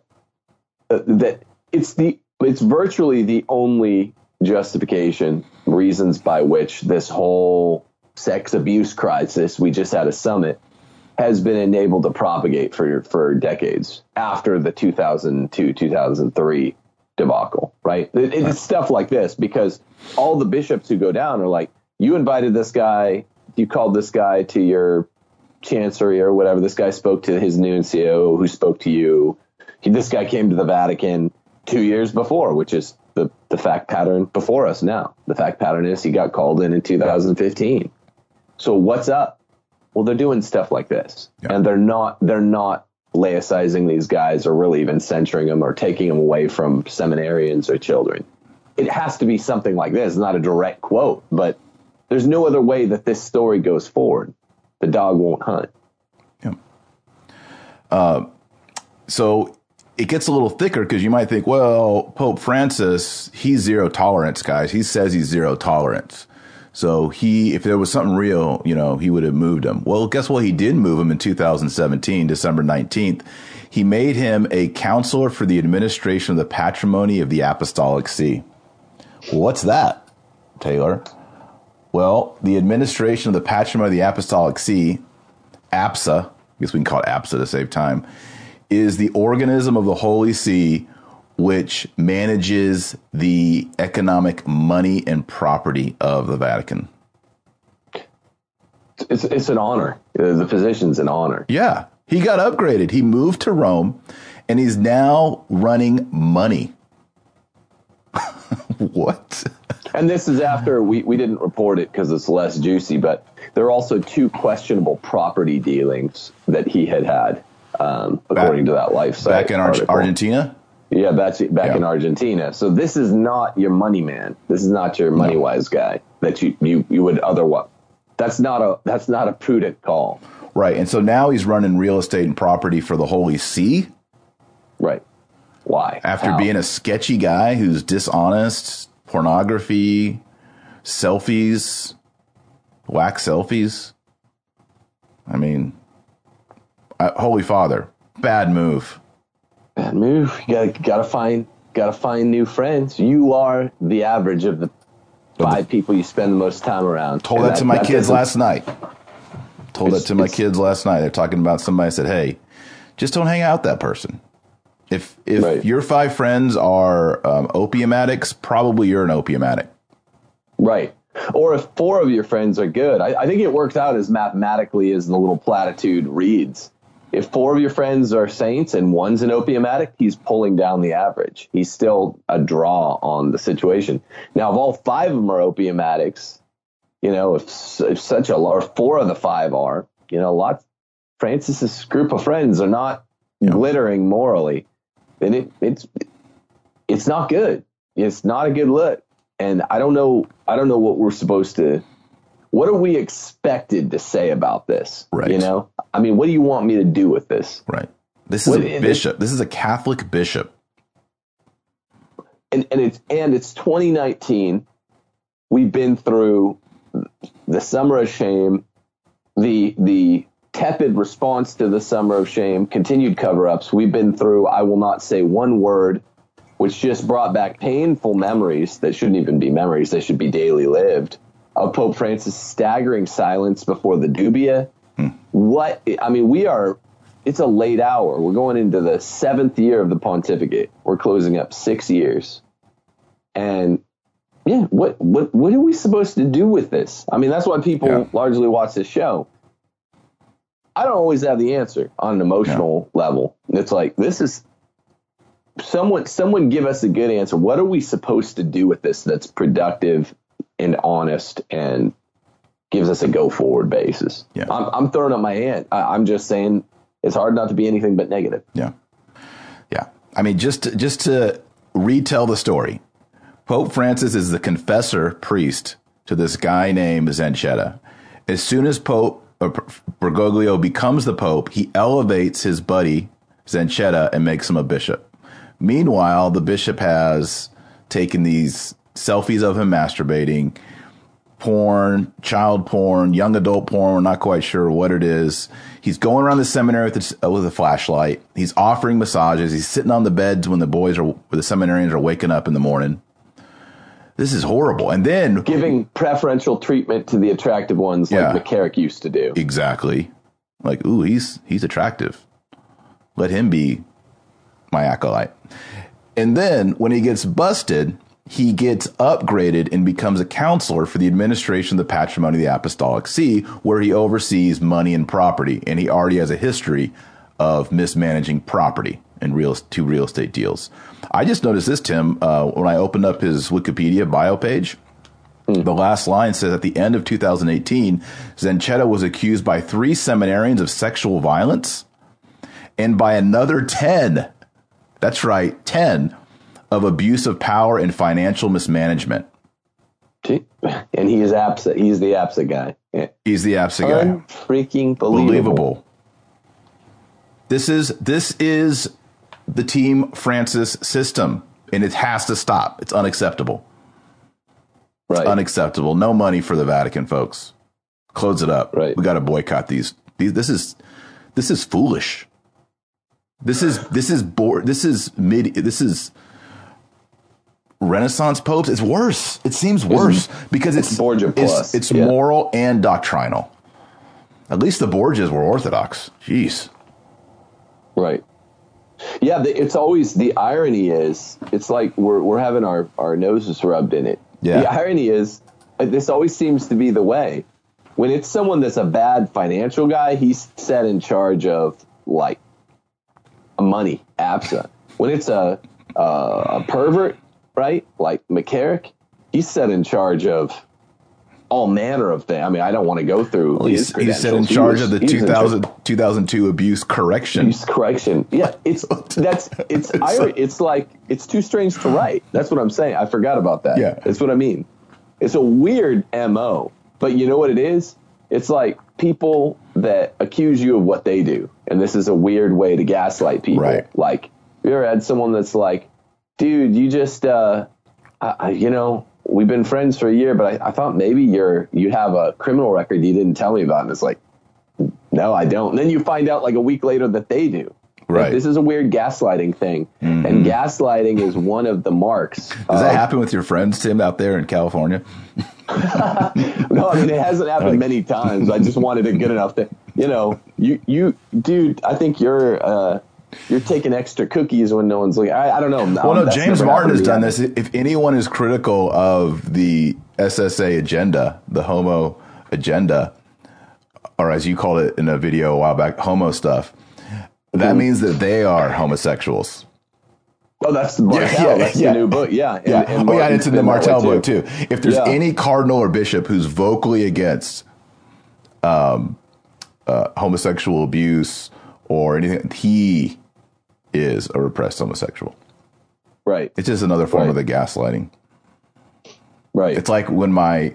it's virtually the only justification, reasons by which this whole sex abuse crisis we just had a summit has been enabled to propagate for decades after the 2002, 2003 debacle, right? It's stuff like this because all the bishops who go down are like, you invited this guy, you called this guy to your chancery or whatever. This guy spoke to his nuncio who spoke to you. This guy came to the Vatican 2 years before, which is the fact pattern before us now. The fact pattern is he got called in 2015. So what's up? Well, they're doing stuff like this, and they're not laicizing these guys or really even censoring them or taking them away from seminarians or children. It has to be something like this, not a direct quote, but there's no other way that this story goes forward. The dog won't hunt. Yeah. So it gets a little thicker because you might think, well, Pope Francis, he's zero tolerance, guys. He says he's zero tolerance. So if there was something real, he would have moved him. Well, guess what? He did move him in 2017, December 19th. He made him a counselor for the administration of the patrimony of the Apostolic See. What's that, Taylor? Well, the administration of the patrimony of the Apostolic See, APSA, I guess we can call it APSA to save time, is the organism of the Holy See which manages the economic money and property of the Vatican. It's an honor. The position's an honor. Yeah. He got upgraded. He moved to Rome, and he's now running money. What? And this is after we didn't report it because it's less juicy, but there are also 2 questionable property dealings that he had, according to that Life site. Back in Argentina? Yeah, back in Argentina. So this is not your money man. This is not your money wise guy that you would otherwise. That's not a prudent call. Right. And so now he's running real estate and property for the Holy See. Right. Why? After being a sketchy guy who's dishonest, pornography, selfies, whack selfies. I mean, Holy Father, bad move. Bad move. You gotta find new friends. You are the average of the 5 people you spend the most time around. Told that to my kids last night. My kids last night. They're talking about somebody. I said, hey, just don't hang out with that person. If your 5 friends are opium addicts, probably you're an opium addict. Right. Or if 4 of your friends are good. I think it works out as mathematically as the little platitude reads. If 4 of your friends are saints and one's an opium addict, he's pulling down the average. He's still a draw on the situation. Now, if all 5 of them are opium addicts, if 4 of the 5 are, Francis's group of friends are not glittering morally, then it's not good. It's not a good look. And I don't know what we're supposed to. What are we expected to say about this? Right. I mean, what do you want me to do with this? Right. This is a bishop. This is a Catholic bishop. And it's 2019. We've been through the Summer of Shame, the tepid response to the Summer of Shame, continued cover-ups. We've been through I Will Not Say One Word, which just brought back painful memories that shouldn't even be memories. They should be daily lived. Of Pope Francis' staggering silence before the dubia. It's a late hour. We're going into the 7th year of the pontificate. We're closing up 6 years. And what are we supposed to do with this? I mean, that's why people largely watch this show. I don't always have the answer on an emotional level. It's like, this is someone give us a good answer. What are we supposed to do with this that's productive and honest and gives us a go forward basis. Yeah. I'm throwing up my hand. I'm just saying it's hard not to be anything but negative. Yeah. Yeah. I mean, just to retell the story, Pope Francis is the confessor priest to this guy named Zanchetta. As soon as Pope Bergoglio becomes the Pope, he elevates his buddy Zanchetta and makes him a bishop. Meanwhile, the bishop has taken these selfies of him masturbating, porn, child porn, young adult porn. We're not quite sure what it is. He's going around the seminary with a flashlight. He's offering massages. He's sitting on the beds when the seminarians are waking up in the morning. This is horrible. And then giving preferential treatment to the attractive ones like McCarrick used to do. Exactly. Like, ooh, he's attractive. Let him be my acolyte. And then when he gets busted, he gets upgraded and becomes a counselor for the administration of the patrimony of the Apostolic See, where he oversees money and property. And he already has a history of mismanaging property in two real estate deals. I just noticed this, Tim, when I opened up his Wikipedia bio page. The last line says, at the end of 2018, Zanchetta was accused by 3 seminarians of sexual violence and by another 10, that's right, 10, of abuse of power and financial mismanagement. And he is APSA. He's the APSA guy. Yeah. He's the APSA guy. Unfreaking believable. This is the Team Francis system, and it has to stop. It's unacceptable. Right. It's unacceptable. No money for the Vatican, folks. Close it up. Right. We got to boycott these. This is foolish. This is Renaissance popes. It's worse. It seems worse because it's Borgia plus. It's moral and doctrinal. At least the Borgias were Orthodox. Jeez. Right. Yeah, it's always, the irony is, it's like we're having our noses rubbed in it. Yeah. The irony is, this always seems to be the way. When it's someone that's a bad financial guy, he's set in charge of, like, money, APSA. When it's a pervert, right, like McCarrick, he's set in charge of all manner of things. I mean, I don't want to go through his credentials. He's set in charge of the 2002 abuse correction. Abuse correction. Yeah, it's like, it's too strange to write. That's what I'm saying. I forgot about that. Yeah. That's what I mean. It's a weird MO, but you know what it is? It's like people that accuse you of what they do. And this is a weird way to gaslight people. Right. Like, you ever had someone that's like, dude, you just, we've been friends for a year, but I thought maybe you have a criminal record you didn't tell me about. And it's like, no, I don't. And then you find out like a week later that they do. Right. Like, this is a weird gaslighting thing. Mm-hmm. And gaslighting is one of the marks. Does that happen with your friends, Tim, out there in California? No, I mean, it hasn't happened many times. I just wanted it good enough that, you dude, I think you're taking extra cookies when no one's looking. I don't know. Well, no, James Martin has done this. If anyone is critical of the SSA agenda, the homo agenda, or as you called it in a video a while back, homo stuff, that means that they are homosexuals. Oh, that's the Martel. That's the new book. Yeah. And it's in the Martel book too. If there's any cardinal or bishop who's vocally against homosexual abuse or anything, he is a repressed homosexual. Right. It's just another form of the gaslighting. Right. It's like when my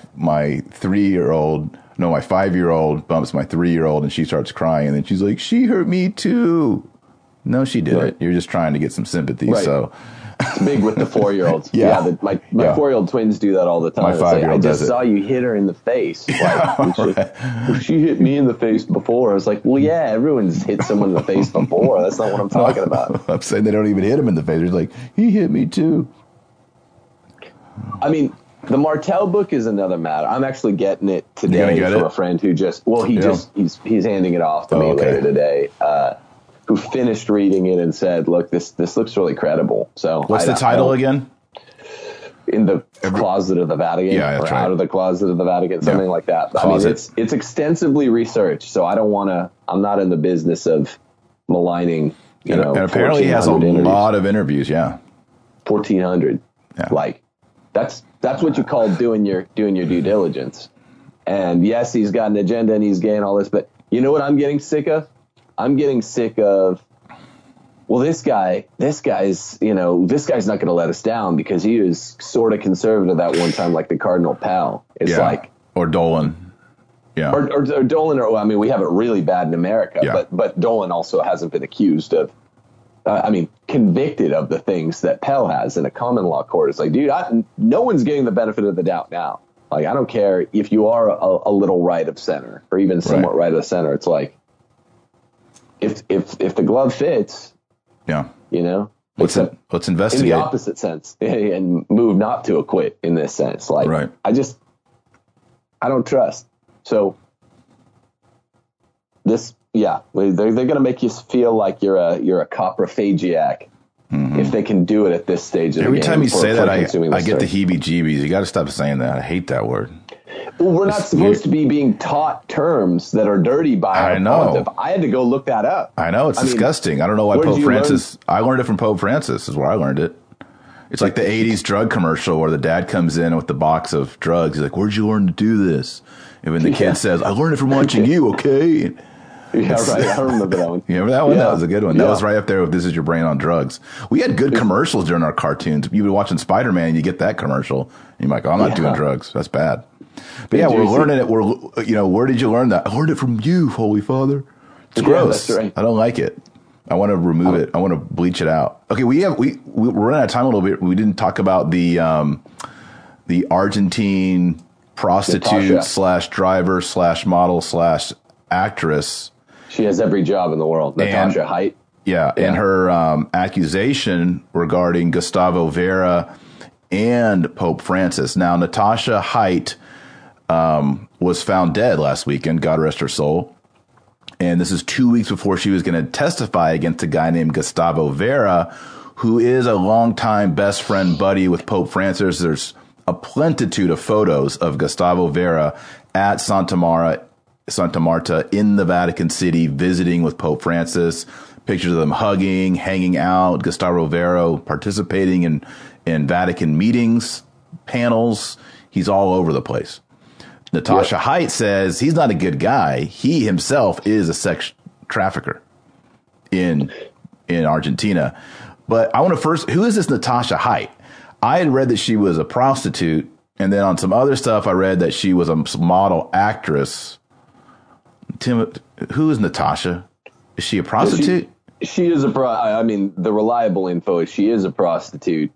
5-year-old bumps my 3-year-old and she starts crying and then she's like, she hurt me too. No, she didn't. Right. You're just trying to get some sympathy. Right. So it's big with the 4-year-olds. My 4-year-old twins do that all the time. My 5-year-old does it. I just saw you hit her in the face. Like, she hit me in the face before. I was like, well, yeah, everyone's hit someone in the face before. That's not what I'm talking about. I'm saying they don't even hit him in the face. They're like, he hit me too. I mean, the Martel book is another matter. I'm actually getting it today from a friend who he's handing it off to me later today. Who finished reading it and said, look, this looks really credible. So what's the title again? In the Closet of the Vatican, that's right. Out of the Closet of the Vatican, something like that. Closet. I mean, it's extensively researched, so I don't want to. I'm not in the business of maligning. And apparently he has a lot of interviews. Yeah, 1,400. Yeah. Like that's what you call doing your due diligence. And yes, he's got an agenda and he's getting all this, but you know what I'm getting sick of? I'm getting sick of, well, this guy's not going to let us down because he was sort of conservative that one time, like the Cardinal Pal. It's like, or Dolan. Yeah. Or Dolan, we have it really bad in America, but Dolan also hasn't been accused of, convicted of the things that Pell has in a common law court. It's like, dude, no one's getting the benefit of the doubt now. Like, I don't care if you are a little right of center or even somewhat right of center. It's like, if the glove fits, let's investigate in the opposite sense and move not to acquit in this sense. Like, I don't trust. So this, they're going to make you feel like you're a coprophagiac if they can do it at this stage of Every the game. time you say that, I get the heebie-jeebies. You got to stop saying that. I hate that word. Well, we're not supposed to be being taught terms that are dirty by our pontiff. I had to go look that up. I know. It's disgusting. I don't know why Pope Francis... I learned it from Pope Francis is where I learned it. It's like the 80s drug commercial where the dad comes in with the box of drugs. He's like, where'd you learn to do this? And when the kid says, I learned it from watching you, okay? I remember that one. You remember that one? Yeah. That was a good one. That was right up there with This Is Your Brain on Drugs. We had good commercials during our cartoons. You were watching Spider-Man and you get that commercial. And you're like, I'm not doing drugs. That's bad. But we're learning it. Where did you learn that? I learned it from you, Holy Father. It's gross. That's right. I don't like it. I want to remove it. I want to bleach it out. Okay, we're running out of time a little bit. We didn't talk about the Argentine prostitute / driver / model / actress. She has every job in the world. Natasha Haidt. Yeah, and her accusation regarding Gustavo Vera and Pope Francis. Now, Natasha Haidt was found dead last weekend, God rest her soul. And this is 2 weeks before she was going to testify against a guy named Gustavo Vera, who is a longtime best friend buddy with Pope Francis. There's a plentitude of photos of Gustavo Vera at Santa Marta in the Vatican City visiting with Pope Francis. Pictures of them hugging, hanging out. Gustavo Vera participating in Vatican meetings, panels. He's all over the place. Natasha Haidt says he's not a good guy. He himself is a sex trafficker in Argentina. But I want to first, who is this Natasha Haidt? I had read that she was a prostitute, and then on some other stuff I read that she was a model actress. Tim, who is Natasha? Is she a prostitute? She is the reliable info is she is a prostitute.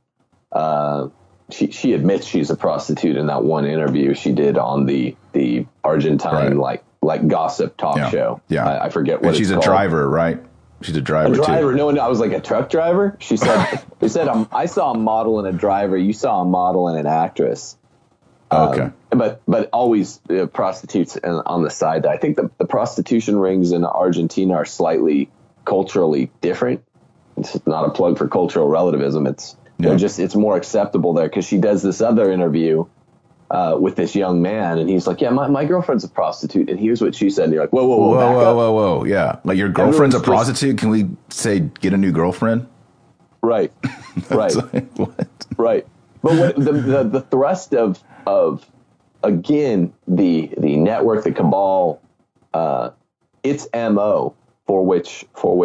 She admits she's a prostitute in that one interview she did on the Argentine like gossip talk show. Yeah, I forget what. And she's a driver, right? She's a driver. Too. No, I was like a truck driver. She said, "They said I saw a model and a driver. You saw a model and an actress." Okay, but always prostitutes on the side. I think the prostitution rings in Argentina are slightly culturally different. It's not a plug for cultural relativism. It's it's more acceptable there because she does this other interview with this young man, and he's like, "Yeah, my girlfriend's a prostitute," and here's what she said. And you're like, "Whoa, yeah, like your girlfriend's a prostitute? Can we say get a new girlfriend?" Right, right, what? Right. But what the thrust of again the network, the cabal, its MO for which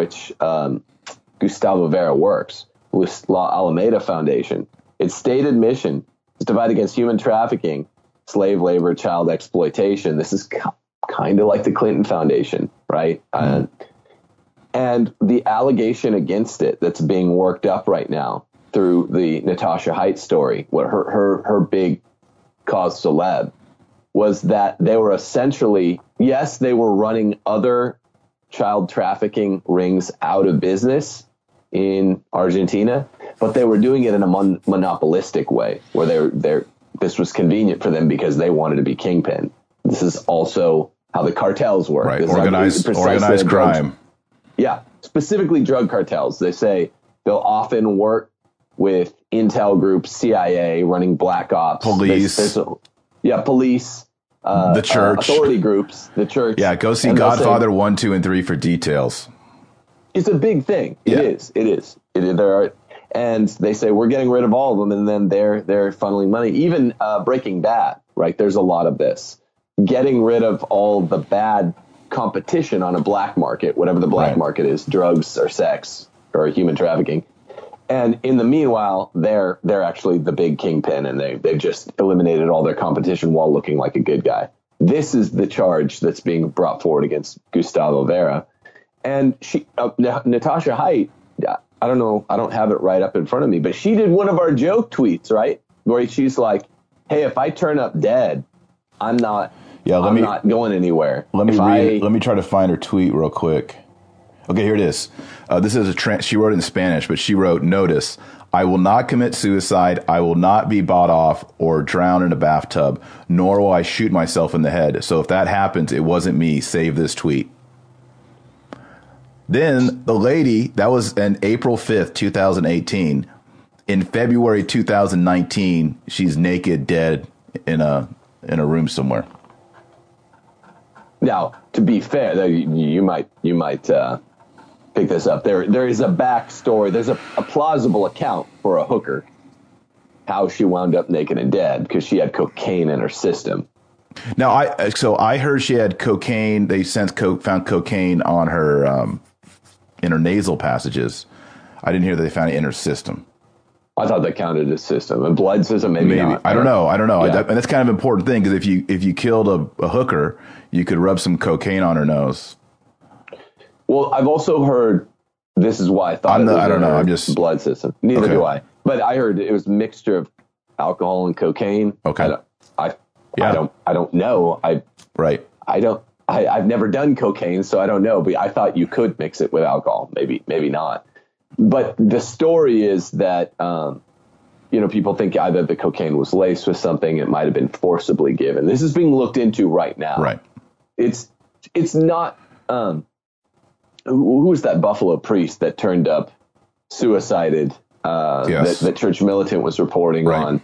Gustavo Vera works. With La Alameda Foundation. Its stated mission is to fight against human trafficking, slave labor, child exploitation. This is kind of like the Clinton Foundation, right? Mm-hmm. And the allegation against it that's being worked up right now through the Natasha Haidt story, what her big cause celeb, was that they were essentially, yes, they were running other child trafficking rings out of business in Argentina, but they were doing it in a monopolistic way where this was convenient for them because they wanted to be kingpin. This is also how the cartels work. Right. Organized crime. Yeah. Specifically drug cartels. They say they'll often work with intel groups, CIA, running black ops. Police. Police. The church. Authority groups. The church. Yeah, go see Godfather 1, 2, and 3 for details. It's a big thing. It is. And they say we're getting rid of all of them, and then they're funneling money. Even Breaking Bad, right? There's a lot of this. getting rid of all the bad competition on a black market, whatever the black market is, drugs or sex or human trafficking. And in the meanwhile, they're actually the big kingpin, and they've just eliminated all their competition while looking like a good guy. This is the charge that's being brought forward against Gustavo Vera. And she, Natasha Haidt, I don't know, I don't have it right up in front of me, but she did one of our joke tweets, right? Where she's like, hey, if I turn up dead, I'm not going anywhere. Let me try to find her tweet real quick. Okay, here it is. This is she wrote it in Spanish, but she wrote, notice, I will not commit suicide. I will not be bought off or drown in a bathtub, nor will I shoot myself in the head. So if that happens, it wasn't me. Save this tweet. Then the lady, that was on April 5th, 2018. In February 2019, she's naked, dead in a room somewhere. Now, to be fair, you might pick this up. There is a backstory. There's a plausible account for a hooker, how she wound up naked and dead, because she had cocaine in her system. Now, I heard she had cocaine. They found cocaine on her in her nasal passages. I didn't hear that they found it in her system. I thought that counted as system. A blood system, maybe not. I don't know. Yeah. And that's kind of an important thing, because if you killed a hooker, you could rub some cocaine on her nose. Well, I've also heard, this is why I thought I don't know. I'm just blood system. Neither do I. But I heard it was a mixture of alcohol and cocaine. Okay. I don't know. I've never done cocaine, so I don't know. But I thought you could mix it with alcohol. Maybe not. But the story is that, people think either the cocaine was laced with something, it might have been forcibly given. This is being looked into right now. Right. It's not, who was that Buffalo priest that turned up, suicided, yes. that Church Militant was reporting on,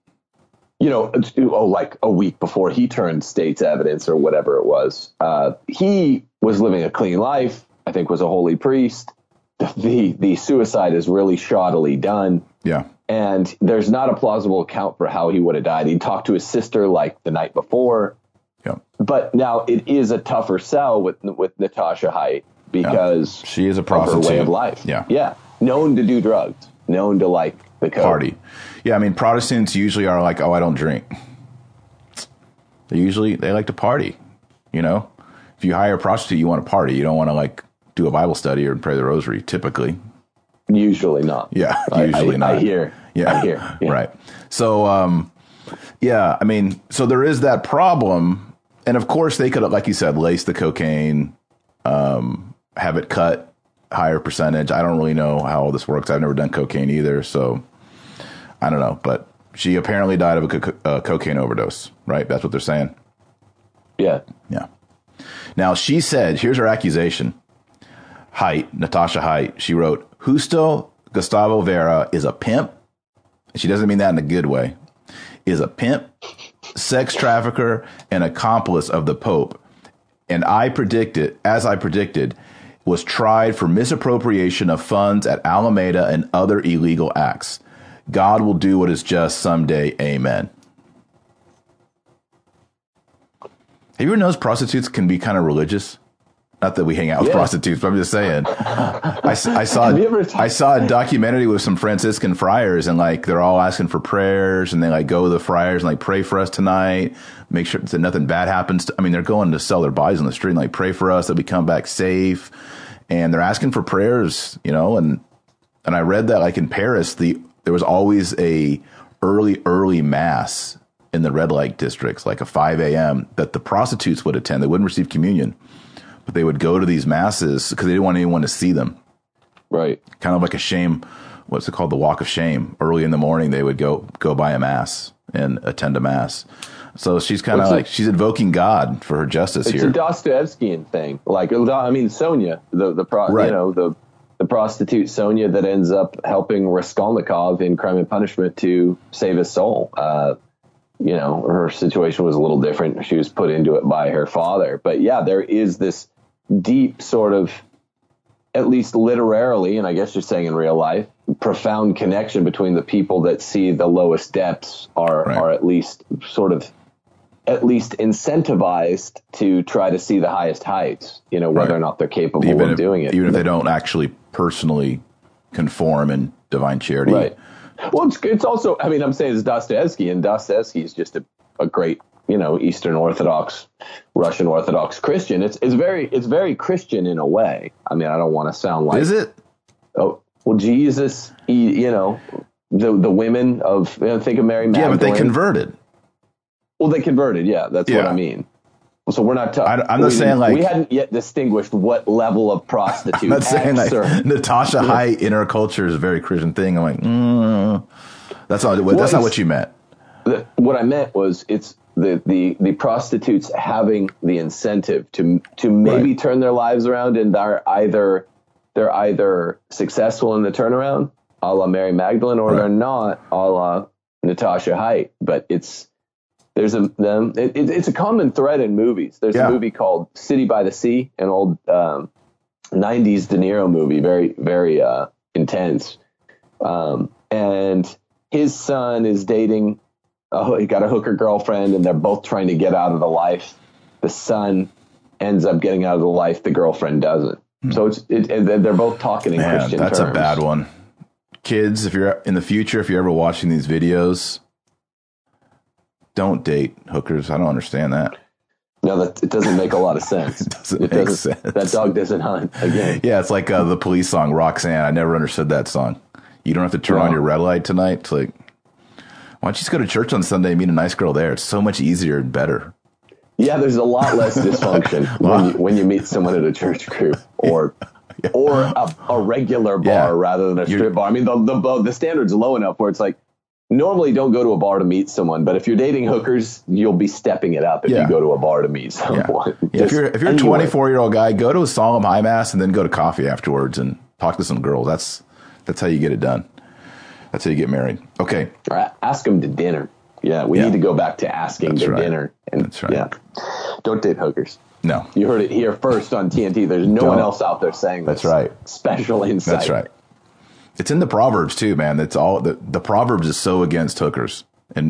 like a week before he turned state's evidence or whatever it was. He was living a clean life, I think was a holy priest. The suicide is really shoddily done. Yeah. And there's not a plausible account for how he would have died. He talked to his sister like the night before. Yeah. But now it is a tougher sell with Natasha Haidt because she is a prostitute. Of her way of life. Yeah. Yeah. Known to do drugs. Known to like the coke. Party. Yeah. I mean, Protestants usually are like, oh, I don't drink. They like to party. If you hire a prostitute, you want to party. You don't want to do a Bible study or pray the rosary, typically. Usually not. Yeah, usually not. I hear. Yeah. Yeah. Right. So, I mean, so there is that problem. And of course, they could, like you said, lace the cocaine, have it cut, higher percentage. I don't really know how all this works. I've never done cocaine either, so I don't know. But she apparently died of a cocaine overdose, right? That's what they're saying. Yeah. Yeah. Now, she said, here's her accusation. Natasha Haidt, she wrote, Justo Gustavo Vera is a pimp. She doesn't mean that in a good way. Is a pimp, sex trafficker, and accomplice of the Pope. And as I predicted, was tried for misappropriation of funds at Alameda and other illegal acts. God will do what is just someday. Amen. Have you ever noticed prostitutes can be kind of religious? Not that we hang out with prostitutes, but I'm just saying. I saw a documentary with some Franciscan friars, and they're all asking for prayers, and they go to the friars and pray for us tonight, make sure that nothing bad happens. They're going to sell their bodies on the street and pray for us that we come back safe, and they're asking for prayers, and I read that in Paris there was always a early mass in the red light districts, a 5 a.m. that the prostitutes would attend. They wouldn't receive communion. But they would go to these masses because they didn't want anyone to see them. Right. Kind of like a shame. What's it called? The walk of shame. Early in the morning, they would go by a mass and attend a mass. So she's kind of she's invoking God for her justice here. It's a Dostoevskian thing. Sonia, the prostitute Sonia that ends up helping Raskolnikov in Crime and Punishment to save his soul. Her situation was a little different. She was put into it by her father. But yeah, there is this deep sort of, at least literarily, and I guess you're saying in real life, profound connection between the people that see the lowest depths are at least sort of at least incentivized to try to see the highest heights, whether or not they're capable of doing it. Even if they don't actually personally conform in divine charity. Right. Well, it's also, I'm saying it's Dostoevsky, and Dostoevsky is just a great, Eastern Orthodox, Russian Orthodox Christian. It's very Christian in a way. I don't want to sound like... Is it? Oh, well, Jesus, the women of, think of Mary Magdalene. Yeah, but they converted. Well, they converted. Yeah, that's what I mean. So we're not talking. I'm not saying like we hadn't yet distinguished what level of prostitute. I'm not saying like Natasha Haidt in her culture is a very Christian thing. I'm like, that's not what you meant. What I meant was it's the prostitutes having the incentive to maybe turn their lives around, and they're either successful in the turnaround, a la Mary Magdalene, or they're not, a la Natasha Haidt. But it's a common thread in movies. There's a movie called City by the Sea, an old 90s De Niro movie, very, very intense. And his son is dating, he got a hooker girlfriend, and they're both trying to get out of the life. The son ends up getting out of the life. The girlfriend doesn't. So they're both talking in Christian terms. That's a bad one. Kids, if you're in the future, if you're ever watching these videos, don't date hookers. I don't understand that. No, it doesn't make a lot of sense. It doesn't make sense. That dog doesn't hunt again. Yeah, it's like the Police song, Roxanne. I never understood that song. You don't have to turn on your red light tonight. It's like, why don't you just go to church on Sunday and meet a nice girl there? It's so much easier and better. Yeah, there's a lot less dysfunction when you meet someone at a church group or a regular bar rather than a strip bar. The standard's low enough where it's like, normally don't go to a bar to meet someone, but if you're dating hookers, you'll be stepping it up if you go to a bar to meet someone. Yeah. If you're a 24-year-old guy, go to a solemn high mass and then go to coffee afterwards and talk to some girls. That's how you get it done. That's how you get married. Okay. Or ask them to dinner. Yeah, we need to go back to asking to dinner. And, That's right. Yeah. Don't date hookers. No. You heard it here first on TNT. There's no one else out there saying this. That's right. Special insight. That's right. It's in the Proverbs too, man. It's all the Proverbs is so against hookers and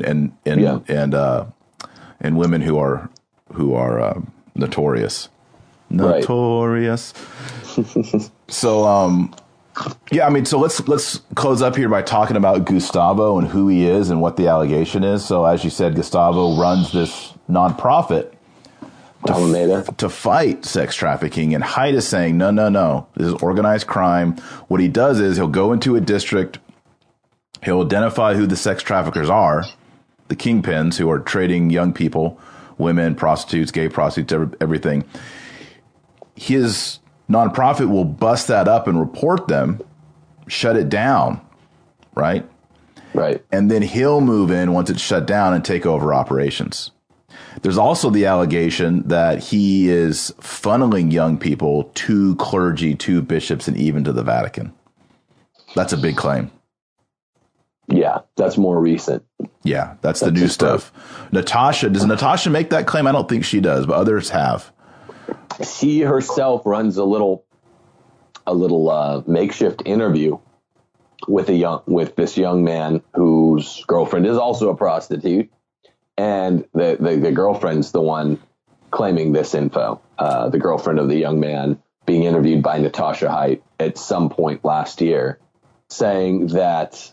women who are notorious. Notorious. Right. So so let's close up here by talking about Gustavo and who he is and what the allegation is. So as you said, Gustavo runs this nonprofit to fight sex trafficking, and Haidt is saying, no, this is organized crime. What he does is he'll go into a district, he'll identify who the sex traffickers are, the kingpins who are trading young people, women, prostitutes, gay prostitutes, everything. His nonprofit will bust that up and report them, shut it down, right? Right. And then he'll move in once it's shut down and take over operations. There's also the allegation that he is funneling young people to clergy, to bishops, and even to the Vatican. That's a big claim. Yeah, that's more recent. Yeah, that's the new stuff. Does Natasha make that claim? I don't think she does, but others have. She herself runs a little makeshift interview with this young man whose girlfriend is also a prostitute. And the girlfriend's the one claiming this info. The girlfriend of the young man being interviewed by Natasha Haidt at some point last year, saying that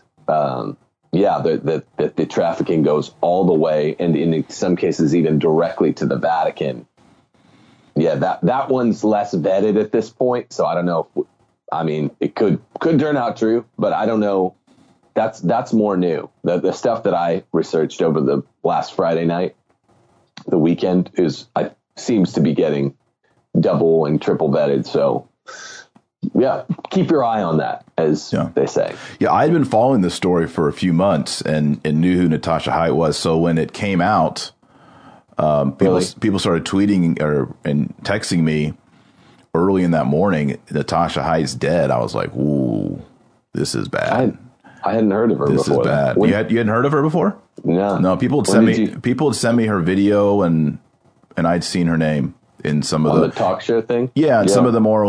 that the trafficking goes all the way, and in some cases even directly to the Vatican. Yeah, that one's less vetted at this point, so I don't know. It could turn out true, but I don't know. That's more new. The stuff that I researched over the last Friday night, the weekend, seems to be getting double and triple vetted. So, yeah, keep your eye on that, as they say. Yeah, I'd been following this story for a few months and knew who Natasha Haidt was. So when it came out, people started tweeting and texting me early in that morning, Natasha Haidt's dead. I was like, ooh, this is bad. I hadn't heard of her before. This is bad. You hadn't heard of her before? No. People would send me her video, and I'd seen her name in some of the talk show thing. Yeah, and some of the more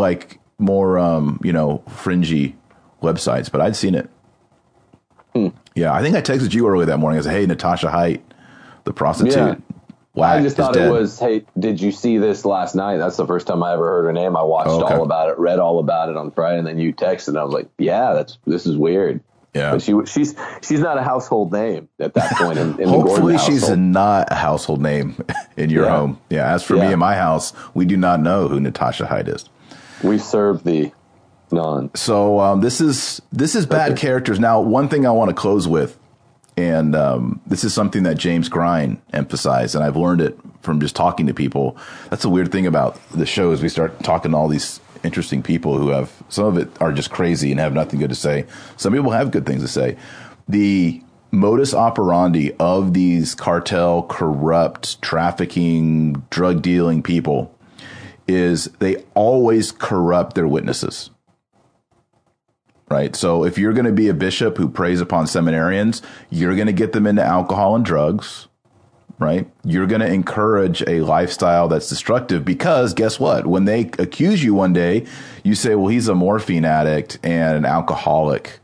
fringy websites, but I'd seen it. Yeah, I think I texted you early that morning. I said, "Hey, Natasha Haidt, the prostitute, I just thought it was, hey, did you see this last night? That's the first time I ever heard her name. I watched all about it, read all about it on Friday, and then you texted, and I was like, yeah, this is weird. Yeah, but she's not a household name at that point. In the hopefully, she's not a household name in your home. Yeah. As for me and my house, we do not know who Natasha Hyde is. We serve the none. So this is bad characters. Now, one thing I want to close with. And this is something that James Grine emphasized, and I've learned it from just talking to people. That's a weird thing about the show is we start talking to all these interesting people who have, some of it are just crazy and have nothing good to say. Some people have good things to say. The modus operandi of these cartel, corrupt, trafficking, drug dealing people is they always corrupt their witnesses. Right. So if you're going to be a bishop who preys upon seminarians, you're going to get them into alcohol and drugs. Right. You're going to encourage a lifestyle that's destructive because guess what? When they accuse you one day, you say, well, he's a morphine addict and an alcoholic,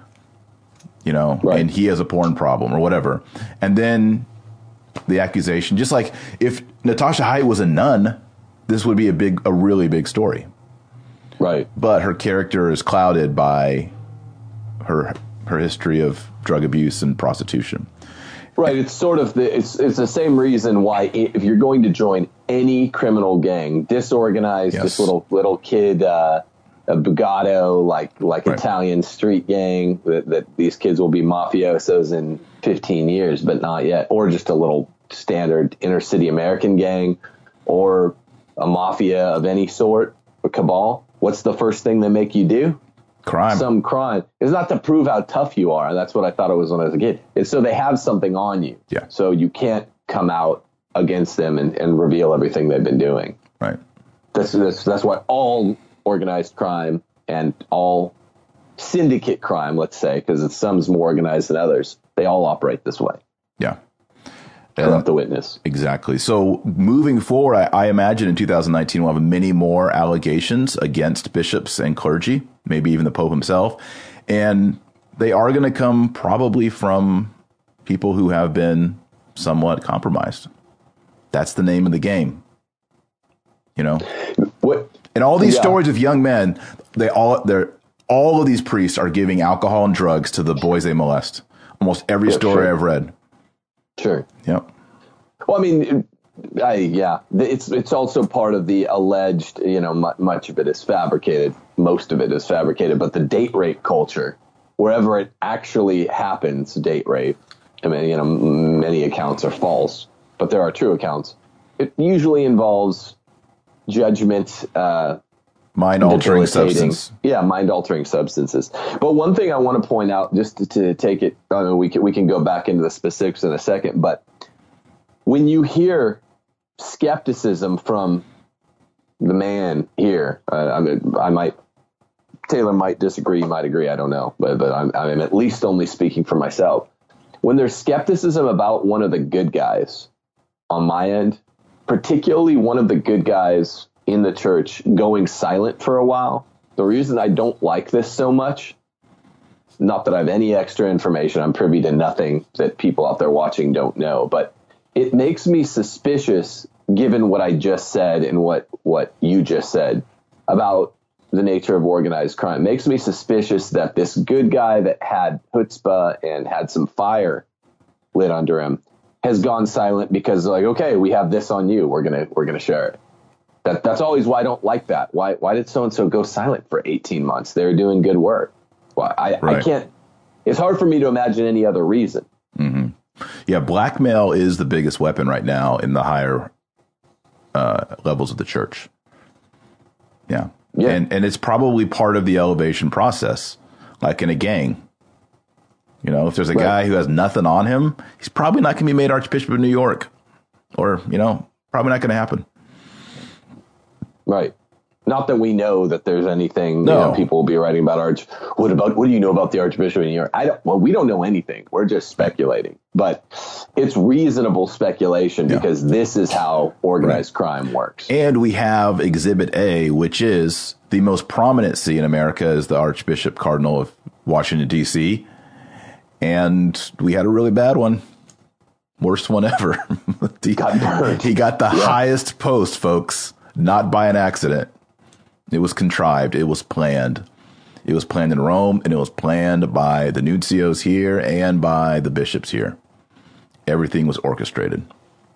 and he has a porn problem or whatever. And then the accusation, just like if Natasha Hyde was a nun, this would be a really big story. Right. But her character is clouded by her history of drug abuse and prostitution. Right. It's sort of it's the same reason why if you're going to join any criminal gang, disorganized, this little kid, a Bugado, like right. Italian street gang, that these kids will be mafiosos in 15 years, but not yet. Or just a little standard inner city American gang or a mafia of any sort, a cabal. What's the first thing they make you do? Crime. Some crime. It's not to prove how tough you are. That's what I thought it was when I was a kid. It's so they have something on you. Yeah. So you can't come out against them and reveal everything they've been doing. Right. That's why all organized crime and all syndicate crime, let's say, because some's more organized than others, they all operate this way. Yeah. Corrupt the witness. Exactly. So moving forward, I imagine in 2019 we'll have many more allegations against bishops and clergy, maybe even the Pope himself. And they are going to come probably from people who have been somewhat compromised. That's the name of the game. What? And all these stories of young men, all of these priests are giving alcohol and drugs to the boys they molest. Almost every story I've read. Sure. Yep. Well, I mean, it's also part of the alleged, much of it is fabricated. Most of it is fabricated. But the date rape culture, wherever it actually happens, date rape, I mean, many accounts are false, but there are true accounts. It usually involves judgment, mind-altering substance. Yeah, mind-altering substances. But one thing I want to point out, just to take it, we can go back into the specifics in a second, but when you hear skepticism from the man here, Taylor might disagree, you might agree, I don't know, but I'm at least only speaking for myself. When there's skepticism about one of the good guys on my end, particularly one of the good guys in the church going silent for a while. The reason I don't like this so much, not that I have any extra information, I'm privy to nothing that people out there watching don't know, but it makes me suspicious given what I just said and what you just said about the nature of organized crime. It makes me suspicious that this good guy that had chutzpah and had some fire lit under him has gone silent because like, okay, we have this on you. We're going to share it. That's always why I don't like that. Why did so-and-so go silent for 18 months? They were doing good work. Well, I can't, it's hard for me to imagine any other reason. Mm-hmm. Yeah. Blackmail is the biggest weapon right now in the higher levels of the church. Yeah. And it's probably part of the elevation process, like in a gang. If there's a guy who has nothing on him, he's probably not going to be made Archbishop of New York or, probably not going to happen. Right. Not that we know that there's anything, no. People will be writing about what do you know about the Archbishop of New York? We don't know anything. We're just speculating, but it's reasonable speculation because this is how organized crime works. And we have Exhibit A, which is the most prominent see in America is the Archbishop Cardinal of Washington, D.C. And we had a really bad one. Worst one ever. he got burned. He got the highest post, folks, not by an accident. It was contrived. It was planned. It was planned in Rome, and it was planned by the nuncios here and by the bishops here. Everything was orchestrated.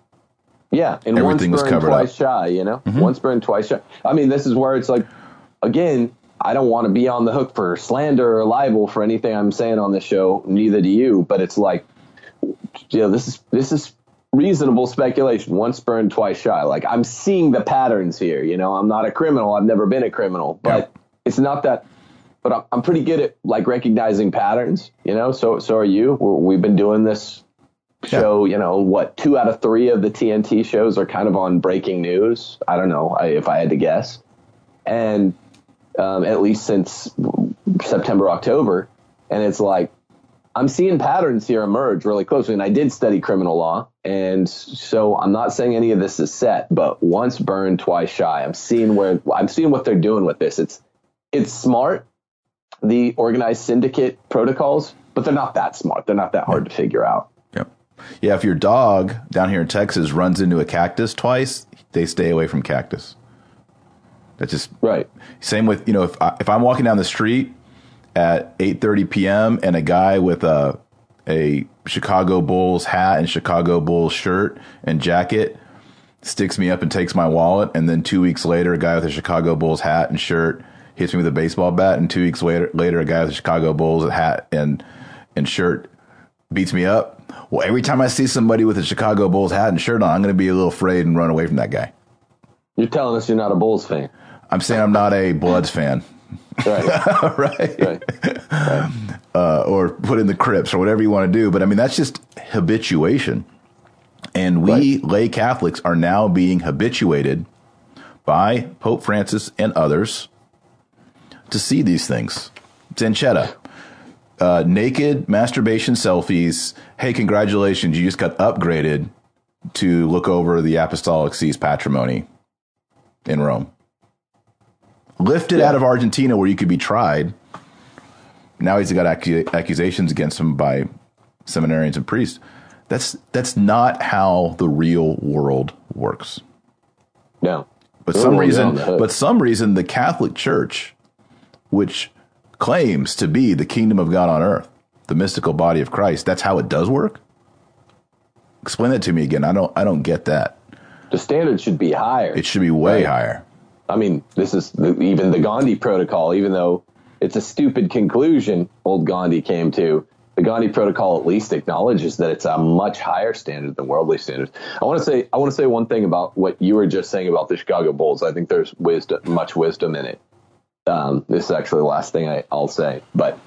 Yeah, and everything once was burned, covered twice up. Shy, you know? Once burned, twice shy. I mean, this is where it's like, again, I don't want to be on the hook for slander or libel for anything I'm saying on this show, neither do you, but it's like, you know, this is reasonable speculation. Once burned, twice shy. Like, I'm seeing the patterns here, you know? I'm not a criminal. I've never been a criminal, but it's not that. But I'm pretty good at like recognizing patterns, you know. So are you. We've been doing this show, you know. What, 2 out of 3 of the TNT shows are kind of on breaking news. I don't know if I had to guess, and at least since September, October, and it's like I'm seeing patterns here emerge really closely. And I did study criminal law, and so I'm not saying any of this is set, but once burned, twice shy. I'm seeing what they're doing with this. It's smart. The organized syndicate protocols, but they're not that smart. They're not that hard to figure out. Yeah, if your dog down here in Texas runs into a cactus twice, they stay away from cactus. That's just right. Same with, you know, if I'm walking down the street at 8:30 p.m. and a guy with a Chicago Bulls hat and Chicago Bulls shirt and jacket sticks me up and takes my wallet, and then 2 weeks later, a guy with a Chicago Bulls hat and shirt hits me with a baseball bat, and 2 weeks later, a guy with a Chicago Bulls hat and shirt beats me up. Well, every time I see somebody with a Chicago Bulls hat and shirt on, I'm going to be a little afraid and run away from that guy. You're telling us you're not a Bulls fan. I'm saying I'm not a Bloods fan. Right. right. Or put in the Crips or whatever you want to do. But I mean, that's just habituation. And we lay Catholics are now being habituated by Pope Francis and others to see these things. Zanchetta, naked masturbation selfies. Hey, congratulations, you just got upgraded to look over the Apostolic See's patrimony in Rome. Lifted out of Argentina where you could be tried. Now he's got accusations against him by seminarians and priests. That's not how the real world works. No. But some reason the Catholic Church, which claims to be the kingdom of God on earth, the mystical body of Christ, that's how it does work? Explain that to me again. I don't get that. The standard should be higher. It should be way higher. I mean, this is even the Gandhi protocol, even though it's a stupid conclusion old Gandhi came to, the Gandhi protocol at least acknowledges that it's a much higher standard than worldly standards. I want to say one thing about what you were just saying about the Chicago Bulls. I think there's much wisdom in it. This is actually the last thing I'll say. But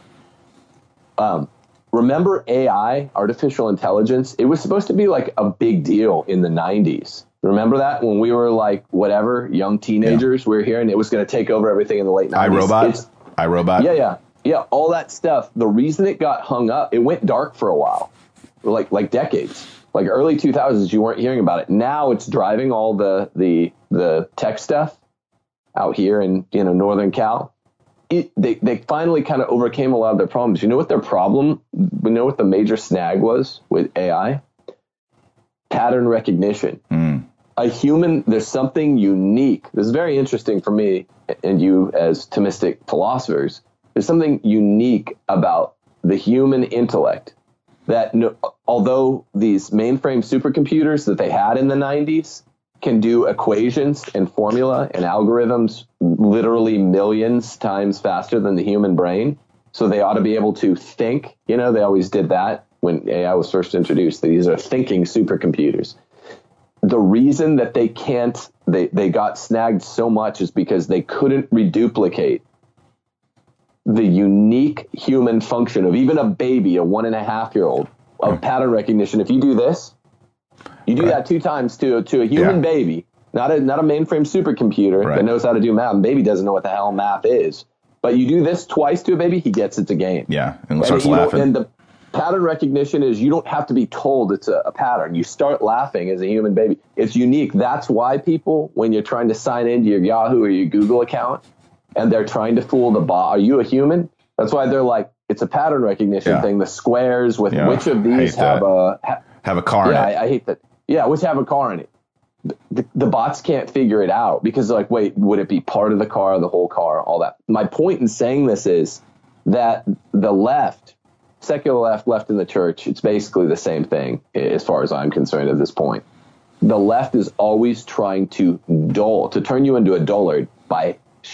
remember AI, artificial intelligence? It was supposed to be like a big deal in the 90s. Remember that when we were like, whatever, young teenagers, we were hearing it was going to take over everything in the late 90s. iRobot. Yeah. All that stuff. The reason it got hung up, it went dark for a while, like decades, like early 2000s. You weren't hearing about it. Now it's driving all the tech stuff out here in, you know, Northern Cal. They finally kind of overcame a lot of their problems. You know what their problem? We know what the major snag was with AI? Pattern recognition. A human, there's something unique. This is very interesting for me and you as Thomistic philosophers. There's something unique about the human intellect that although these mainframe supercomputers that they had in the 90s can do equations and formula and algorithms literally millions times faster than the human brain, so they ought to be able to think. You know, they always did that when AI was first introduced. These are thinking supercomputers. The reason that they got snagged so much is because they couldn't reduplicate the unique human function of even a baby, a 1.5-year-old, of pattern recognition. If you do this, you do that 2 times to a human baby, not a mainframe supercomputer that knows how to do math. And baby doesn't know what the hell math is. But you do this twice to a baby, he gets it's a game. Yeah, and starts laughing. And the pattern recognition is you don't have to be told it's a pattern. You start laughing as a human baby. It's unique. That's why people, when you're trying to sign into your Yahoo or your Google account and they're trying to fool the bot, are you a human? That's why they're like, it's a pattern recognition thing. The squares with which of these have Have a car in it. I hate that. Yeah, which have a car in it. The bots can't figure it out because, like, wait, would it be part of the car, the whole car, all that? My point in saying this is that the left, secular left in the church, it's basically the same thing as far as I'm concerned at this point. The left is always trying to turn you into a dullard by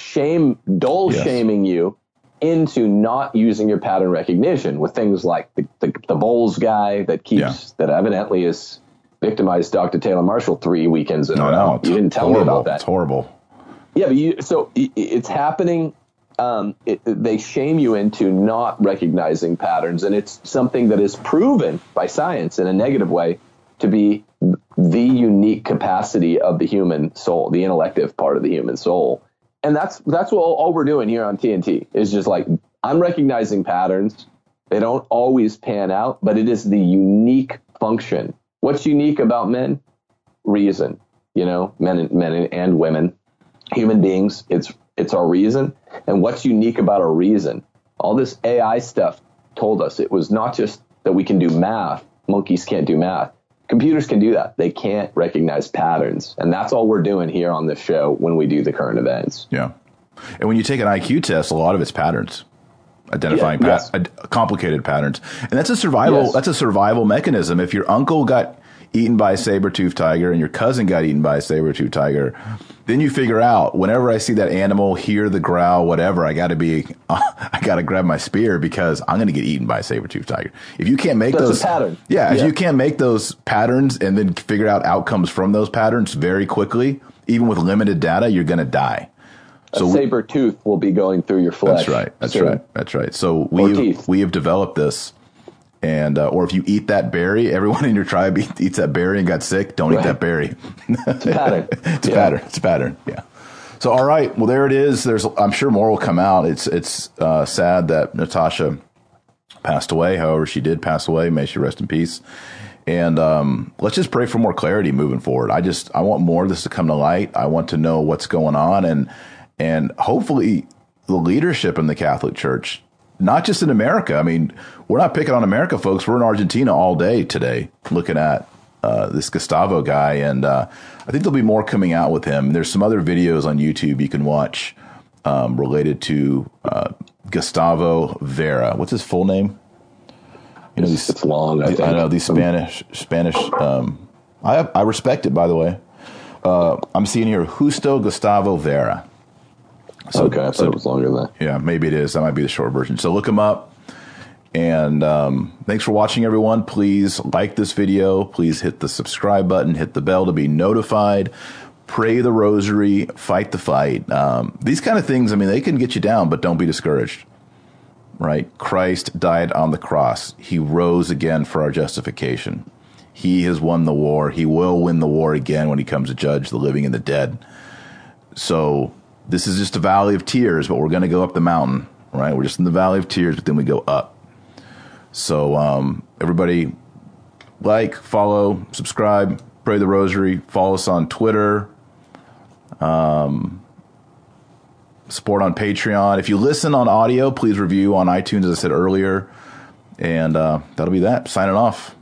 shaming you into not using your pattern recognition with things like the bowls guy that evidently is victimized Dr. Taylor Marshall 3 weekends in a row. You didn't tell me about that. It's horrible. Yeah, but so it's happening. They shame you into not recognizing patterns, and it's something that is proven by science in a negative way to be the unique capacity of the human soul, the intellective part of the human soul. And that's what all we're doing here on TNT is just like, I'm recognizing patterns. They don't always pan out, but it is the unique function. What's unique about men? Reason. Men and women, human beings. It's our reason. And what's unique about our reason? All this AI stuff told us it was not just that we can do math. Monkeys can't do math. Computers can do that. They can't recognize patterns. And that's all we're doing here on this show when we do the current events. Yeah. And when you take an IQ test, a lot of it's patterns, identifying complicated patterns. And that's a survival mechanism. If your uncle got eaten by a saber-toothed tiger and your cousin got eaten by a saber-toothed tiger, then you figure out whenever I see that animal, hear the growl, whatever, I got to grab my spear because I'm going to get eaten by a saber-toothed tiger. If you can't make those pattern. If you can't make those patterns and then figure out outcomes from those patterns very quickly, even with limited data, you're going to die. So a saber tooth will be going through your flesh. That's right. So we have developed this. And or if you eat that berry, everyone in your tribe eats that berry and got sick. Don't eat that berry. It's a pattern. It's a pattern. Yeah. So all right. Well, there it is. I'm sure more will come out. It's sad that Natasha passed away. However, she did pass away. May she rest in peace. And let's just pray for more clarity moving forward. I want more of this to come to light. I want to know what's going on, and hopefully the leadership in the Catholic Church. Not just in America. I mean, we're not picking on America, folks. We're in Argentina all day today looking at this Gustavo guy. And I think there'll be more coming out with him. There's some other videos on YouTube you can watch related to Gustavo Vera. What's his full name? It's long, I think. I know, these Spanish. I respect it, by the way. I'm seeing here, Justo Gustavo Vera. So, okay, I thought it was longer than that. Yeah, maybe it is. That might be the short version. So look him up. And thanks for watching, everyone. Please like this video. Please hit the subscribe button. Hit the bell to be notified. Pray the rosary. Fight the fight. These kind of things, I mean, they can get you down, but don't be discouraged. Right? Christ died on the cross. He rose again for our justification. He has won the war. He will win the war again when he comes to judge the living and the dead. So this is just a valley of tears, but we're going to go up the mountain, right? We're just in the valley of tears, but then we go up. So everybody like, follow, subscribe, pray the rosary, follow us on Twitter, support on Patreon. If you listen on audio, please review on iTunes, as I said earlier. And that'll be that. Signing off.